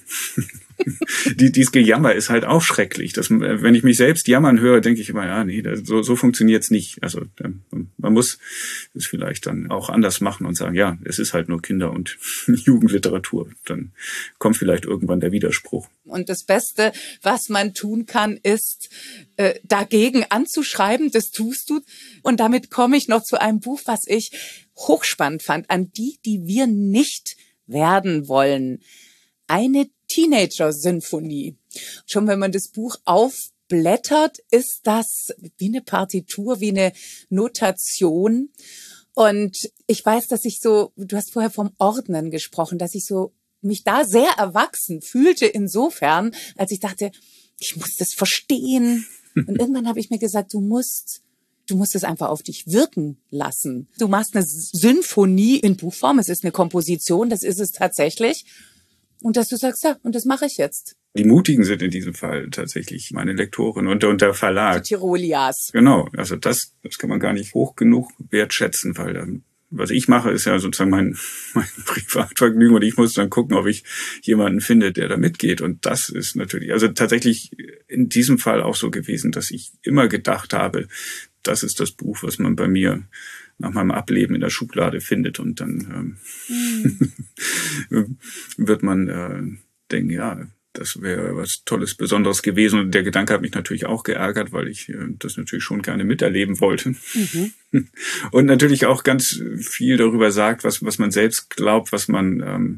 Die, dieses Gejammer ist halt auch schrecklich. Das, wenn ich mich selbst jammern höre, denke ich immer, ja, nee, das, so, so funktioniert's nicht. Also ähm, man muss es vielleicht dann auch anders machen und sagen, ja, es ist halt nur Kinder- und Jugendliteratur. Dann kommt vielleicht irgendwann der Widerspruch. Und das Beste, was man tun kann, ist, äh, dagegen anzuschreiben. Das tust du. Und damit komme ich noch zu einem Buch, was ich hochspannend fand, an die, die wir nicht werden wollen. Eine Teenager-Sinfonie. Schon wenn man das Buch aufblättert, ist das wie eine Partitur, wie eine Notation. Und ich weiß, dass ich so, du hast vorher vom Ordnen gesprochen, dass ich so mich da sehr erwachsen fühlte insofern, als ich dachte, ich muss das verstehen. Und irgendwann habe ich mir gesagt, du musst Du musst es einfach auf dich wirken lassen. Du machst eine Sinfonie in Buchform. Es ist eine Komposition, das ist es tatsächlich. Und dass du sagst, ja, und das mache ich jetzt. Die Mutigen sind in diesem Fall tatsächlich meine Lektorin und, und der Verlag. Die Tirolias. Genau, also das, das kann man gar nicht hoch genug wertschätzen, weil ähm, was ich mache, ist ja sozusagen mein, mein Privatvergnügen und ich muss dann gucken, ob ich jemanden finde, der da mitgeht. Und das ist natürlich, also tatsächlich in diesem Fall auch so gewesen, dass ich immer gedacht habe, das ist das Buch, was man bei mir nach meinem Ableben in der Schublade findet. Und dann ähm, mhm. wird man äh, denken, ja, das wäre was Tolles, Besonderes gewesen. Und der Gedanke hat mich natürlich auch geärgert, weil ich äh, das natürlich schon gerne miterleben wollte. Mhm. Und natürlich auch ganz viel darüber sagt, was was man selbst glaubt, was man ähm,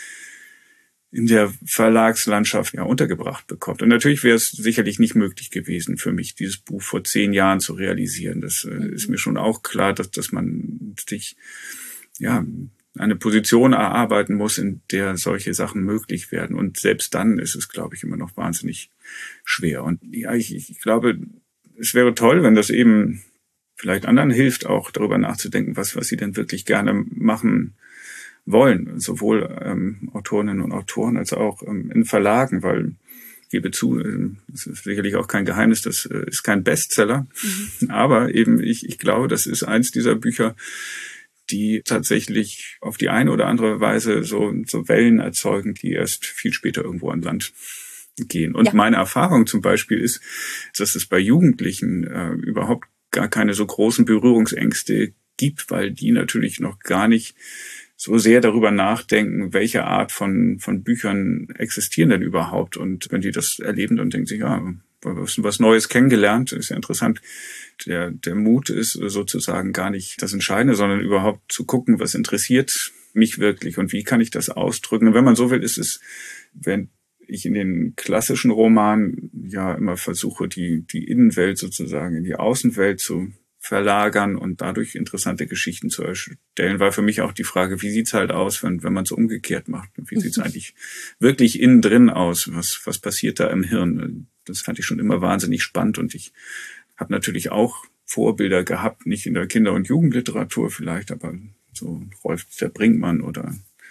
in der Verlagslandschaft ja untergebracht bekommt. Und natürlich wäre es sicherlich nicht möglich gewesen für mich, dieses Buch vor zehn Jahren zu realisieren. Das äh, mhm. ist mir schon auch klar, dass, dass man sich ja eine Position erarbeiten muss, in der solche Sachen möglich werden. Und selbst dann ist es, glaube ich, immer noch wahnsinnig schwer. Und ja, ich, ich glaube, es wäre toll, wenn das eben vielleicht anderen hilft, auch darüber nachzudenken, was, was sie denn wirklich gerne machen wollen, sowohl ähm, Autorinnen und Autoren als auch ähm, in Verlagen, weil ich gebe zu, äh, das ist sicherlich auch kein Geheimnis, das äh, ist kein Bestseller, mhm. aber eben ich, ich glaube, das ist eins dieser Bücher, die tatsächlich auf die eine oder andere Weise so, so Wellen erzeugen, die erst viel später irgendwo an Land gehen. Und ja. meine Erfahrung zum Beispiel ist, dass es bei Jugendlichen äh, überhaupt gar keine so großen Berührungsängste gibt, weil die natürlich noch gar nicht so sehr darüber nachdenken, welche Art von von Büchern existieren denn überhaupt. Und wenn die das erleben, dann denken sie, ja, was, was Neues kennengelernt. Ist ja interessant. Der, der Mut ist sozusagen gar nicht das Entscheidende, sondern überhaupt zu gucken, was interessiert mich wirklich und wie kann ich das ausdrücken. Und wenn man so will, ist es, wenn ich in den klassischen Romanen ja immer versuche, die, die Innenwelt sozusagen in die Außenwelt zu verlagern und dadurch interessante Geschichten zu erstellen, war für mich auch die Frage, wie sieht's halt aus, wenn, wenn man es umgekehrt macht? Wie sieht's eigentlich wirklich innen drin aus? Was, was passiert da im Hirn? Das fand ich schon immer wahnsinnig spannend und ich habe natürlich auch Vorbilder gehabt, nicht in der Kinder- und Jugendliteratur vielleicht, aber so Rolf der Brinkmann oder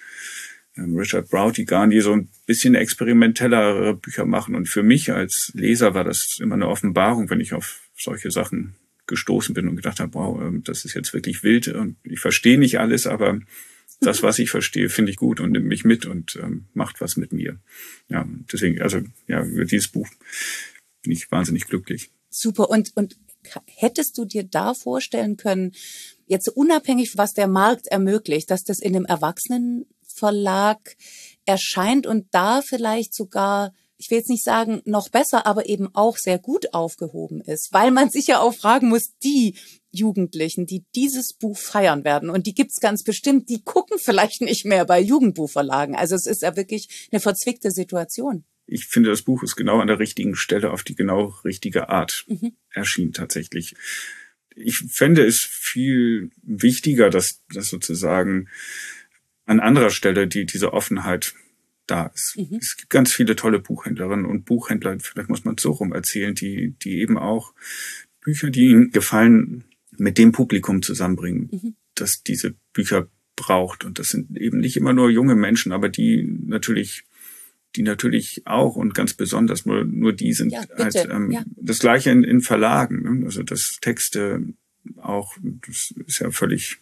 ähm, Richard Brautigan, die so ein bisschen experimentellere Bücher machen. Und für mich als Leser war das immer eine Offenbarung, wenn ich auf solche Sachen gestoßen bin und gedacht habe, wow, das ist jetzt wirklich wild und ich verstehe nicht alles, aber das, was ich verstehe, finde ich gut und nimmt mich mit und ähm, macht was mit mir. Ja, deswegen, also ja, über dieses Buch bin ich wahnsinnig glücklich. Super. Und, und hättest du dir da vorstellen können, jetzt unabhängig, was der Markt ermöglicht, dass das in dem Erwachsenenverlag erscheint und da vielleicht sogar, ich will jetzt nicht sagen noch besser, aber eben auch sehr gut aufgehoben ist, weil man sich ja auch fragen muss, die Jugendlichen, die dieses Buch feiern werden, und die gibt's ganz bestimmt, die gucken vielleicht nicht mehr bei Jugendbuchverlagen. Also es ist ja wirklich eine verzwickte Situation. Ich finde, das Buch ist genau an der richtigen Stelle auf die genau richtige Art mhm. erschienen tatsächlich. Ich fände es viel wichtiger, dass, dass sozusagen an anderer Stelle die, diese Offenheit da ist. Mhm. Es gibt ganz viele tolle Buchhändlerinnen und Buchhändler, vielleicht muss man es so rum erzählen, die, die eben auch Bücher, die ihnen gefallen, mit dem Publikum zusammenbringen, mhm. das diese Bücher braucht. Und das sind eben nicht immer nur junge Menschen, aber die natürlich die natürlich auch und ganz besonders, nur, nur die sind ja, halt ähm, ja. das Gleiche in, in Verlagen. Ne? Also das Texte auch, das ist ja völlig,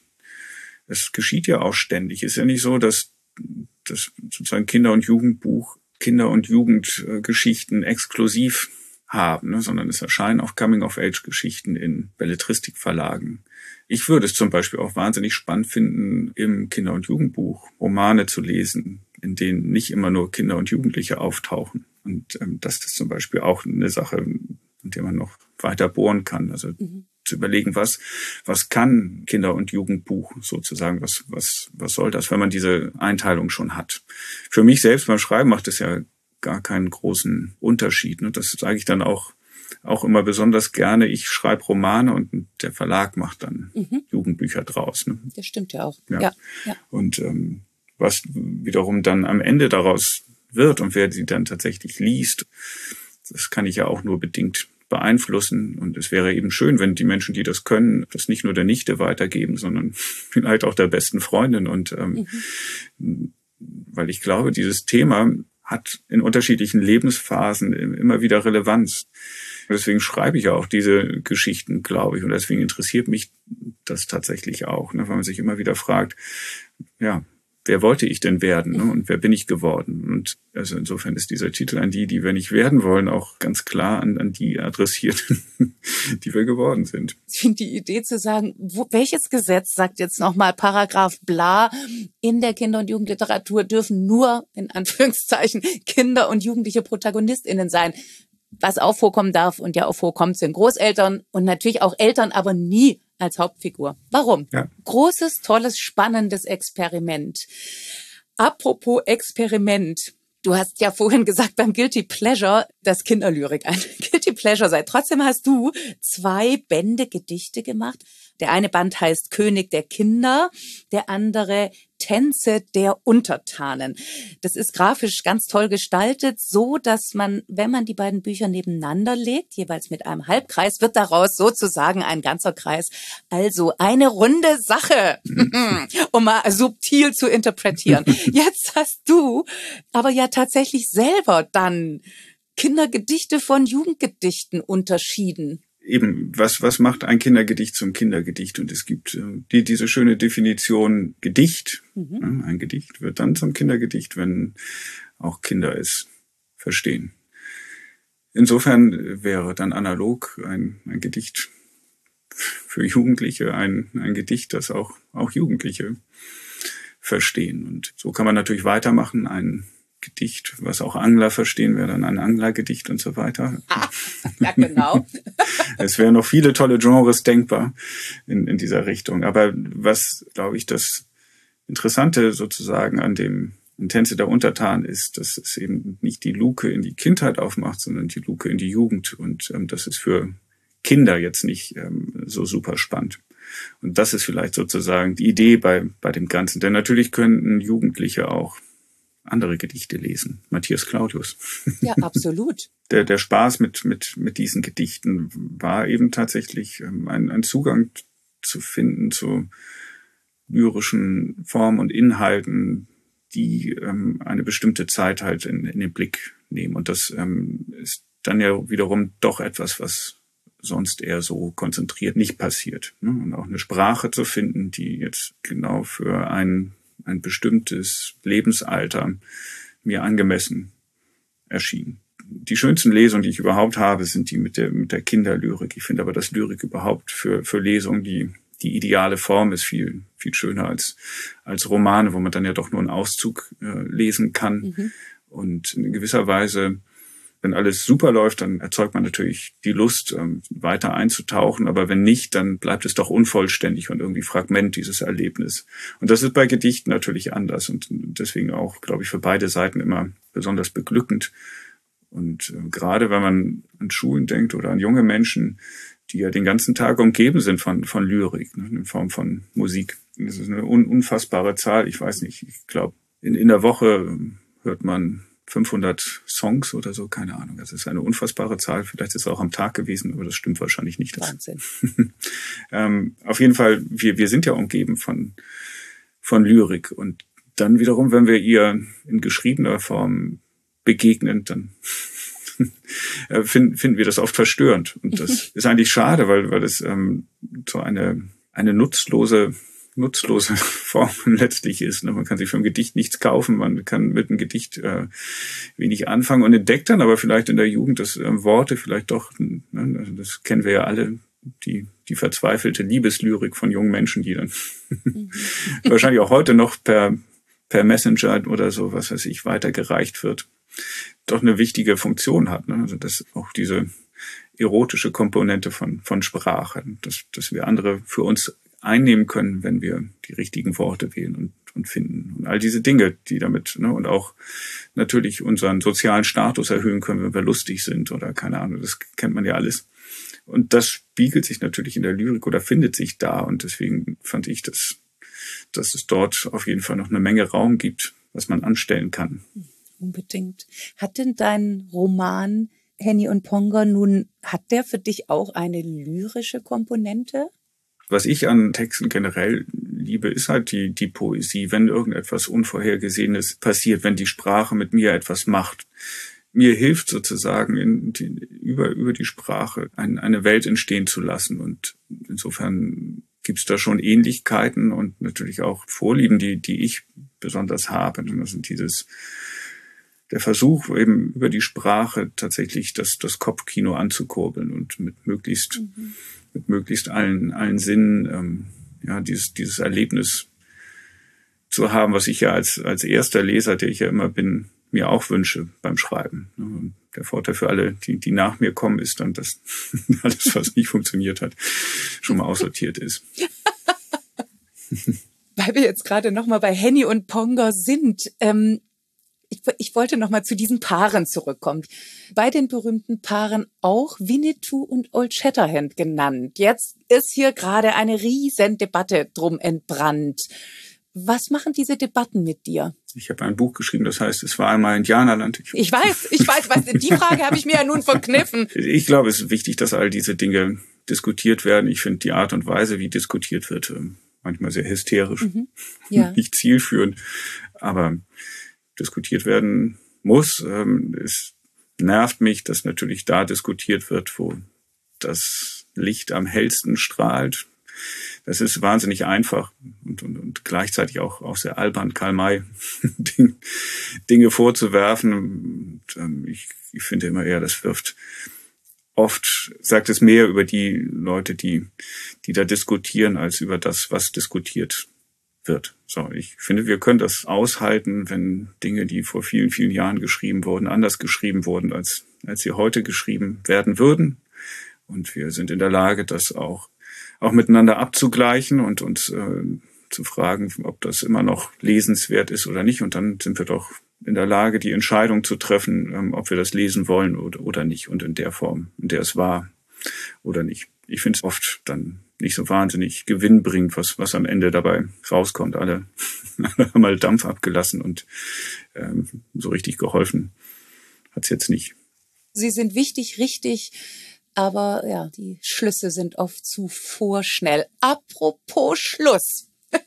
es geschieht ja auch ständig. Ist ja nicht so, dass das sozusagen Kinder- und Jugendbuch, Kinder- und Jugendgeschichten exklusiv haben, ne? Sondern es erscheinen auch Coming-of-Age-Geschichten in Belletristikverlagen. Ich würde es zum Beispiel auch wahnsinnig spannend finden, im Kinder- und Jugendbuch Romane zu lesen, in denen nicht immer nur Kinder und Jugendliche auftauchen. Und ähm, das ist zum Beispiel auch eine Sache, in der man noch weiter bohren kann. Also mhm. zu überlegen, was was kann Kinder- und Jugendbuch sozusagen, was was was soll das, wenn man diese Einteilung schon hat. Für mich selbst beim Schreiben macht es ja gar keinen großen Unterschied. Ne? Das sage ich dann auch auch immer besonders gerne. Ich schreibe Romane und der Verlag macht dann mhm. Jugendbücher draus. Ne? Das stimmt ja auch. Ja. ja, ja. Und ähm, was wiederum dann am Ende daraus wird und wer sie dann tatsächlich liest, das kann ich ja auch nur bedingt beeinflussen. Und es wäre eben schön, wenn die Menschen, die das können, das nicht nur der Nichte weitergeben, sondern vielleicht auch der besten Freundin. Und ähm, mhm. weil ich glaube, dieses Thema hat in unterschiedlichen Lebensphasen immer wieder Relevanz. Deswegen schreibe ich ja auch diese Geschichten, glaube ich. Und deswegen interessiert mich das tatsächlich auch, ne? Weil man sich immer wieder fragt, ja, wer wollte ich denn werden, ne? Und wer bin ich geworden? Und also insofern ist dieser Titel an die, die wir nicht werden wollen, auch ganz klar an, an die adressiert, die wir geworden sind. Ich finde die Idee zu sagen, wo, welches Gesetz sagt jetzt nochmal Paragraph bla, in der Kinder- und Jugendliteratur dürfen nur, in Anführungszeichen, Kinder und jugendliche ProtagonistInnen sein. Was auch vorkommen darf und ja auch vorkommt, sind Großeltern und natürlich auch Eltern, aber nie als Hauptfigur. Warum? Ja. Großes, tolles, spannendes Experiment. Apropos Experiment. Du hast ja vorhin gesagt, beim Guilty Pleasure, dass Kinderlyrik ein Guilty Pleasure sei. Trotzdem hast du zwei Bände Gedichte gemacht. Der eine Band heißt König der Kinder, der andere Tänze der Untertanen. Das ist grafisch ganz toll gestaltet, so dass man, wenn man die beiden Bücher nebeneinander legt, jeweils mit einem Halbkreis, wird daraus sozusagen ein ganzer Kreis. Also eine runde Sache, um mal subtil zu interpretieren. Jetzt hast du aber ja tatsächlich selber dann Kindergedichte von Jugendgedichten unterschieden. Eben, was was macht ein Kindergedicht zum Kindergedicht? Und es gibt äh, die, diese schöne Definition Gedicht. Mhm. Ja, ein Gedicht wird dann zum Kindergedicht, wenn auch Kinder es verstehen. Insofern wäre dann analog ein, ein Gedicht für Jugendliche ein, ein Gedicht, das auch, auch Jugendliche verstehen. Und so kann man natürlich weitermachen. Ein Gedicht, was auch Angler verstehen, wäre dann ein Anglergedicht und so weiter. Ah, ja, genau. Es wären noch viele tolle Genres denkbar in, in dieser Richtung. Aber was, glaube ich, das Interessante sozusagen an dem in Tänze der Untertanen ist, dass es eben nicht die Luke in die Kindheit aufmacht, sondern die Luke in die Jugend. Und ähm, das ist für Kinder jetzt nicht ähm, so super spannend. Und das ist vielleicht sozusagen die Idee bei, bei dem Ganzen. Denn natürlich könnten Jugendliche auch andere Gedichte lesen. Matthias Claudius. Ja, absolut. Der, der Spaß mit, mit, mit diesen Gedichten war eben tatsächlich ähm, ein, ein Zugang zu finden zu lyrischen Formen und Inhalten, die ähm, eine bestimmte Zeit halt in, in den Blick nehmen. Und das ähm, ist dann ja wiederum doch etwas, was sonst eher so konzentriert nicht passiert. Ne? Und auch eine Sprache zu finden, die jetzt genau für ein, ein bestimmtes Lebensalter mir angemessen erschien. Die schönsten Lesungen, die ich überhaupt habe, sind die mit der, mit der Kinderlyrik. Ich finde aber, dass Lyrik überhaupt für, für Lesungen die, die ideale Form ist, viel, viel schöner als, als Romane, wo man dann ja doch nur einen Auszug äh, lesen kann. Mhm. Und in gewisser Weise, wenn alles super läuft, dann erzeugt man natürlich die Lust, ähm, weiter einzutauchen. Aber wenn nicht, dann bleibt es doch unvollständig und irgendwie Fragment, dieses Erlebnis. Und das ist bei Gedichten natürlich anders und deswegen auch, glaube ich, für beide Seiten immer besonders beglückend. Und äh, gerade wenn man an Schulen denkt oder an junge Menschen, die ja den ganzen Tag umgeben sind von, von Lyrik, ne, in Form von Musik. Das ist eine un, unfassbare Zahl. Ich weiß nicht, ich glaube, in, in der Woche hört man fünfhundert Songs oder so, keine Ahnung. Das ist eine unfassbare Zahl. Vielleicht ist es auch am Tag gewesen, aber das stimmt wahrscheinlich nicht. Wahnsinn. ähm, auf jeden Fall, wir, wir sind ja umgeben von, von Lyrik. Und dann wiederum, wenn wir ihr in geschriebener Form begegnen, dann finden, finden wir das oft verstörend. Und das ist eigentlich schade, weil, weil es ähm, so eine, eine nutzlose nutzlose Form letztlich ist. Man kann sich für ein Gedicht nichts kaufen, man kann mit einem Gedicht äh, wenig anfangen und entdeckt dann aber vielleicht in der Jugend, dass äh, Worte vielleicht doch, ne, also das kennen wir ja alle, die die verzweifelte Liebeslyrik von jungen Menschen, die dann mhm. wahrscheinlich auch heute noch per per Messenger oder so, was weiß ich, weitergereicht wird, doch eine wichtige Funktion hat. Ne? Also dass auch diese erotische Komponente von von Sprache, dass dass wir andere für uns einnehmen können, wenn wir die richtigen Worte wählen und, und finden. Und all diese Dinge, die damit, ne, und auch natürlich unseren sozialen Status erhöhen können, wenn wir lustig sind oder keine Ahnung, das kennt man ja alles. Und das spiegelt sich natürlich in der Lyrik oder findet sich da. Und deswegen fand ich, dass, dass es dort auf jeden Fall noch eine Menge Raum gibt, was man anstellen kann. Unbedingt. Hat denn dein Roman Henny und Pongo nun, hat der für dich auch eine lyrische Komponente? Was ich an Texten generell liebe, ist halt die, die Poesie, wenn irgendetwas Unvorhergesehenes passiert, wenn die Sprache mit mir etwas macht. Mir hilft sozusagen in die, über, über die Sprache ein, eine Welt entstehen zu lassen. Und insofern gibt es da schon Ähnlichkeiten und natürlich auch Vorlieben, die, die ich besonders habe. Und das sind dieses, der Versuch eben über die Sprache tatsächlich das, das Kopfkino anzukurbeln und mit möglichst mhm. mit möglichst allen, allen Sinnen, ähm, ja, dieses, dieses Erlebnis zu haben, was ich ja als, als erster Leser, der ich ja immer bin, mir auch wünsche beim Schreiben. Und der Vorteil für alle, die, die nach mir kommen, ist dann, dass alles, was nicht funktioniert hat, schon mal aussortiert ist. Weil wir jetzt gerade nochmal bei Henny und Pongo sind, ähm, Ich, ich wollte noch mal zu diesen Paaren zurückkommen. Bei den berühmten Paaren auch Winnetou und Old Shatterhand genannt. Jetzt ist hier gerade eine riesen Debatte drum entbrannt. Was machen diese Debatten mit dir? Ich habe ein Buch geschrieben, das heißt, es war einmal Indianerland. Ich, ich weiß, ich weiß, was, die Frage habe ich mir ja nun verkniffen. Ich glaube, es ist wichtig, dass all diese Dinge diskutiert werden. Ich finde die Art und Weise, wie diskutiert wird, manchmal sehr hysterisch, mhm. ja. nicht zielführend, aber diskutiert werden muss. Es nervt mich, dass natürlich da diskutiert wird, wo das Licht am hellsten strahlt. Das ist wahnsinnig einfach und, und, und gleichzeitig auch, auch sehr albern, Karl May Dinge vorzuwerfen. Und, ähm, ich, ich finde immer eher, das wirft oft, sagt es mehr über die Leute, die, die da diskutieren, als über das, was diskutiert wird. So, ich finde, wir können das aushalten, wenn Dinge, die vor vielen, vielen Jahren geschrieben wurden, anders geschrieben wurden, als, als sie heute geschrieben werden würden. Und wir sind in der Lage, das auch, auch miteinander abzugleichen und uns äh, zu fragen, ob das immer noch lesenswert ist oder nicht. Und dann sind wir doch in der Lage, die Entscheidung zu treffen, ähm, ob wir das lesen wollen oder, oder nicht und in der Form, in der es war oder nicht. Ich finde es oft dann nicht so wahnsinnig gewinnbringend, was, was am Ende dabei rauskommt. Alle, alle haben mal Dampf abgelassen und ähm, so richtig geholfen hat's jetzt nicht. Sie sind wichtig, richtig, aber ja, die Schlüsse sind oft zu vorschnell. Apropos Schluss.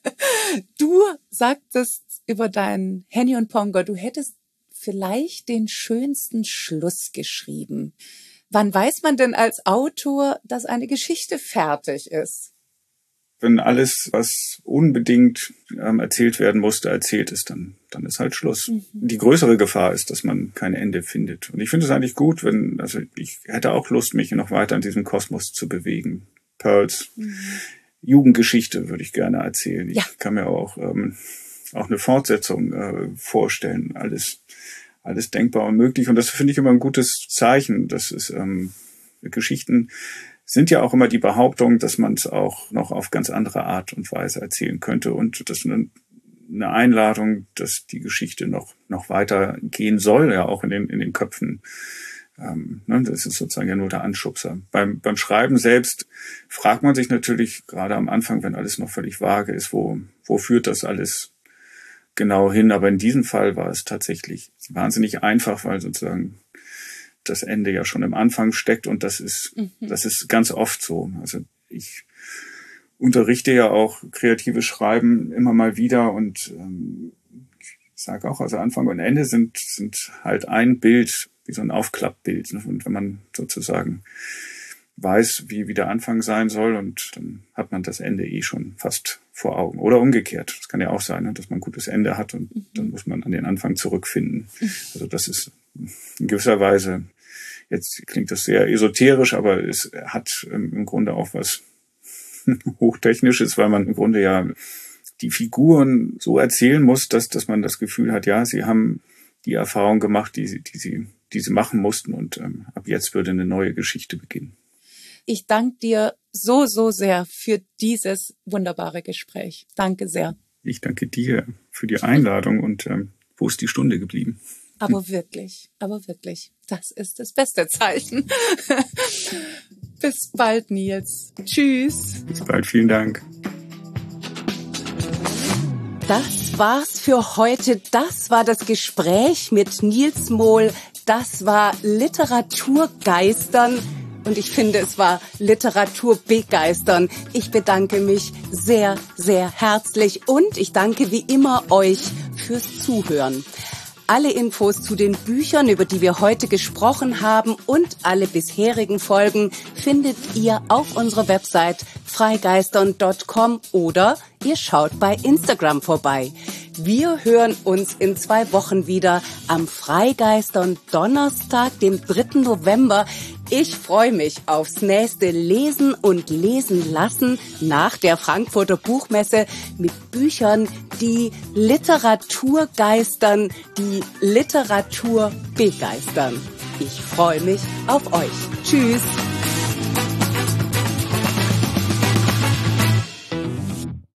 Du sagtest über deinen Henny und Pongo, du hättest vielleicht den schönsten Schluss geschrieben. Wann weiß man denn als Autor, dass eine Geschichte fertig ist? Wenn alles, was unbedingt ähm, erzählt werden musste, erzählt ist, dann, dann ist halt Schluss. Mhm. Die größere Gefahr ist, dass man kein Ende findet. Und ich finde es eigentlich gut, wenn, also ich hätte auch Lust, mich noch weiter in diesem Kosmos zu bewegen. Pearls, mhm. Jugendgeschichte würde ich gerne erzählen. Ja. Ich kann mir auch, ähm, auch eine Fortsetzung äh, vorstellen. Alles, alles denkbar und möglich. Und das finde ich immer ein gutes Zeichen. Das ist, ähm, Geschichten sind ja auch immer die Behauptung, dass man es auch noch auf ganz andere Art und Weise erzählen könnte. Und das ist eine, eine Einladung, dass die Geschichte noch, noch weiter gehen soll, ja auch in den, in den Köpfen. Ähm, ne, das ist sozusagen ja nur der Anschubser. Beim, beim Schreiben selbst fragt man sich natürlich, gerade am Anfang, wenn alles noch völlig vage ist, wo, wo führt das alles genau hin? Aber in diesem Fall war es tatsächlich wahnsinnig einfach, weil sozusagen das Ende ja schon im Anfang steckt und das ist, mhm. das ist ganz oft so. Also ich unterrichte ja auch kreatives Schreiben immer mal wieder und ähm, ich sage auch, also Anfang und Ende sind, sind halt ein Bild, wie so ein Aufklappbild. Und wenn man sozusagen weiß, wie, wie der Anfang sein soll und dann hat man das Ende eh schon fast vor Augen. Oder umgekehrt. Das kann ja auch sein, dass man ein gutes Ende hat und mhm. dann muss man an den Anfang zurückfinden. Mhm. Also das ist in gewisser Weise, jetzt klingt das sehr esoterisch, aber es hat im Grunde auch was Hochtechnisches, weil man im Grunde ja die Figuren so erzählen muss, dass, dass man das Gefühl hat, ja, sie haben die Erfahrung gemacht, die sie, die sie, die sie machen mussten und ähm, ab jetzt würde eine neue Geschichte beginnen. Ich danke dir so, so sehr für dieses wunderbare Gespräch. Danke sehr. Ich danke dir für die Einladung und ähm, wo ist die Stunde geblieben? Aber wirklich, aber wirklich, das ist das beste Zeichen. Bis bald, Nils. Tschüss. Bis bald, vielen Dank. Das war's für heute. Das war das Gespräch mit Nils Mohl. Das war Literaturgeistern. Und ich finde, es war Literaturbegeistern. Ich bedanke mich sehr, sehr herzlich und ich danke wie immer euch fürs Zuhören. Alle Infos zu den Büchern, über die wir heute gesprochen haben und alle bisherigen Folgen findet ihr auf unserer Website freigeistern punkt com oder ihr schaut bei Instagram vorbei. Wir hören uns in zwei Wochen wieder am Freigeistern Donnerstag, dem dritten November. Ich freue mich aufs nächste Lesen und Lesen lassen nach der Frankfurter Buchmesse mit Büchern, die Literatur geistern, die Literatur begeistern. Ich freue mich auf euch. Tschüss.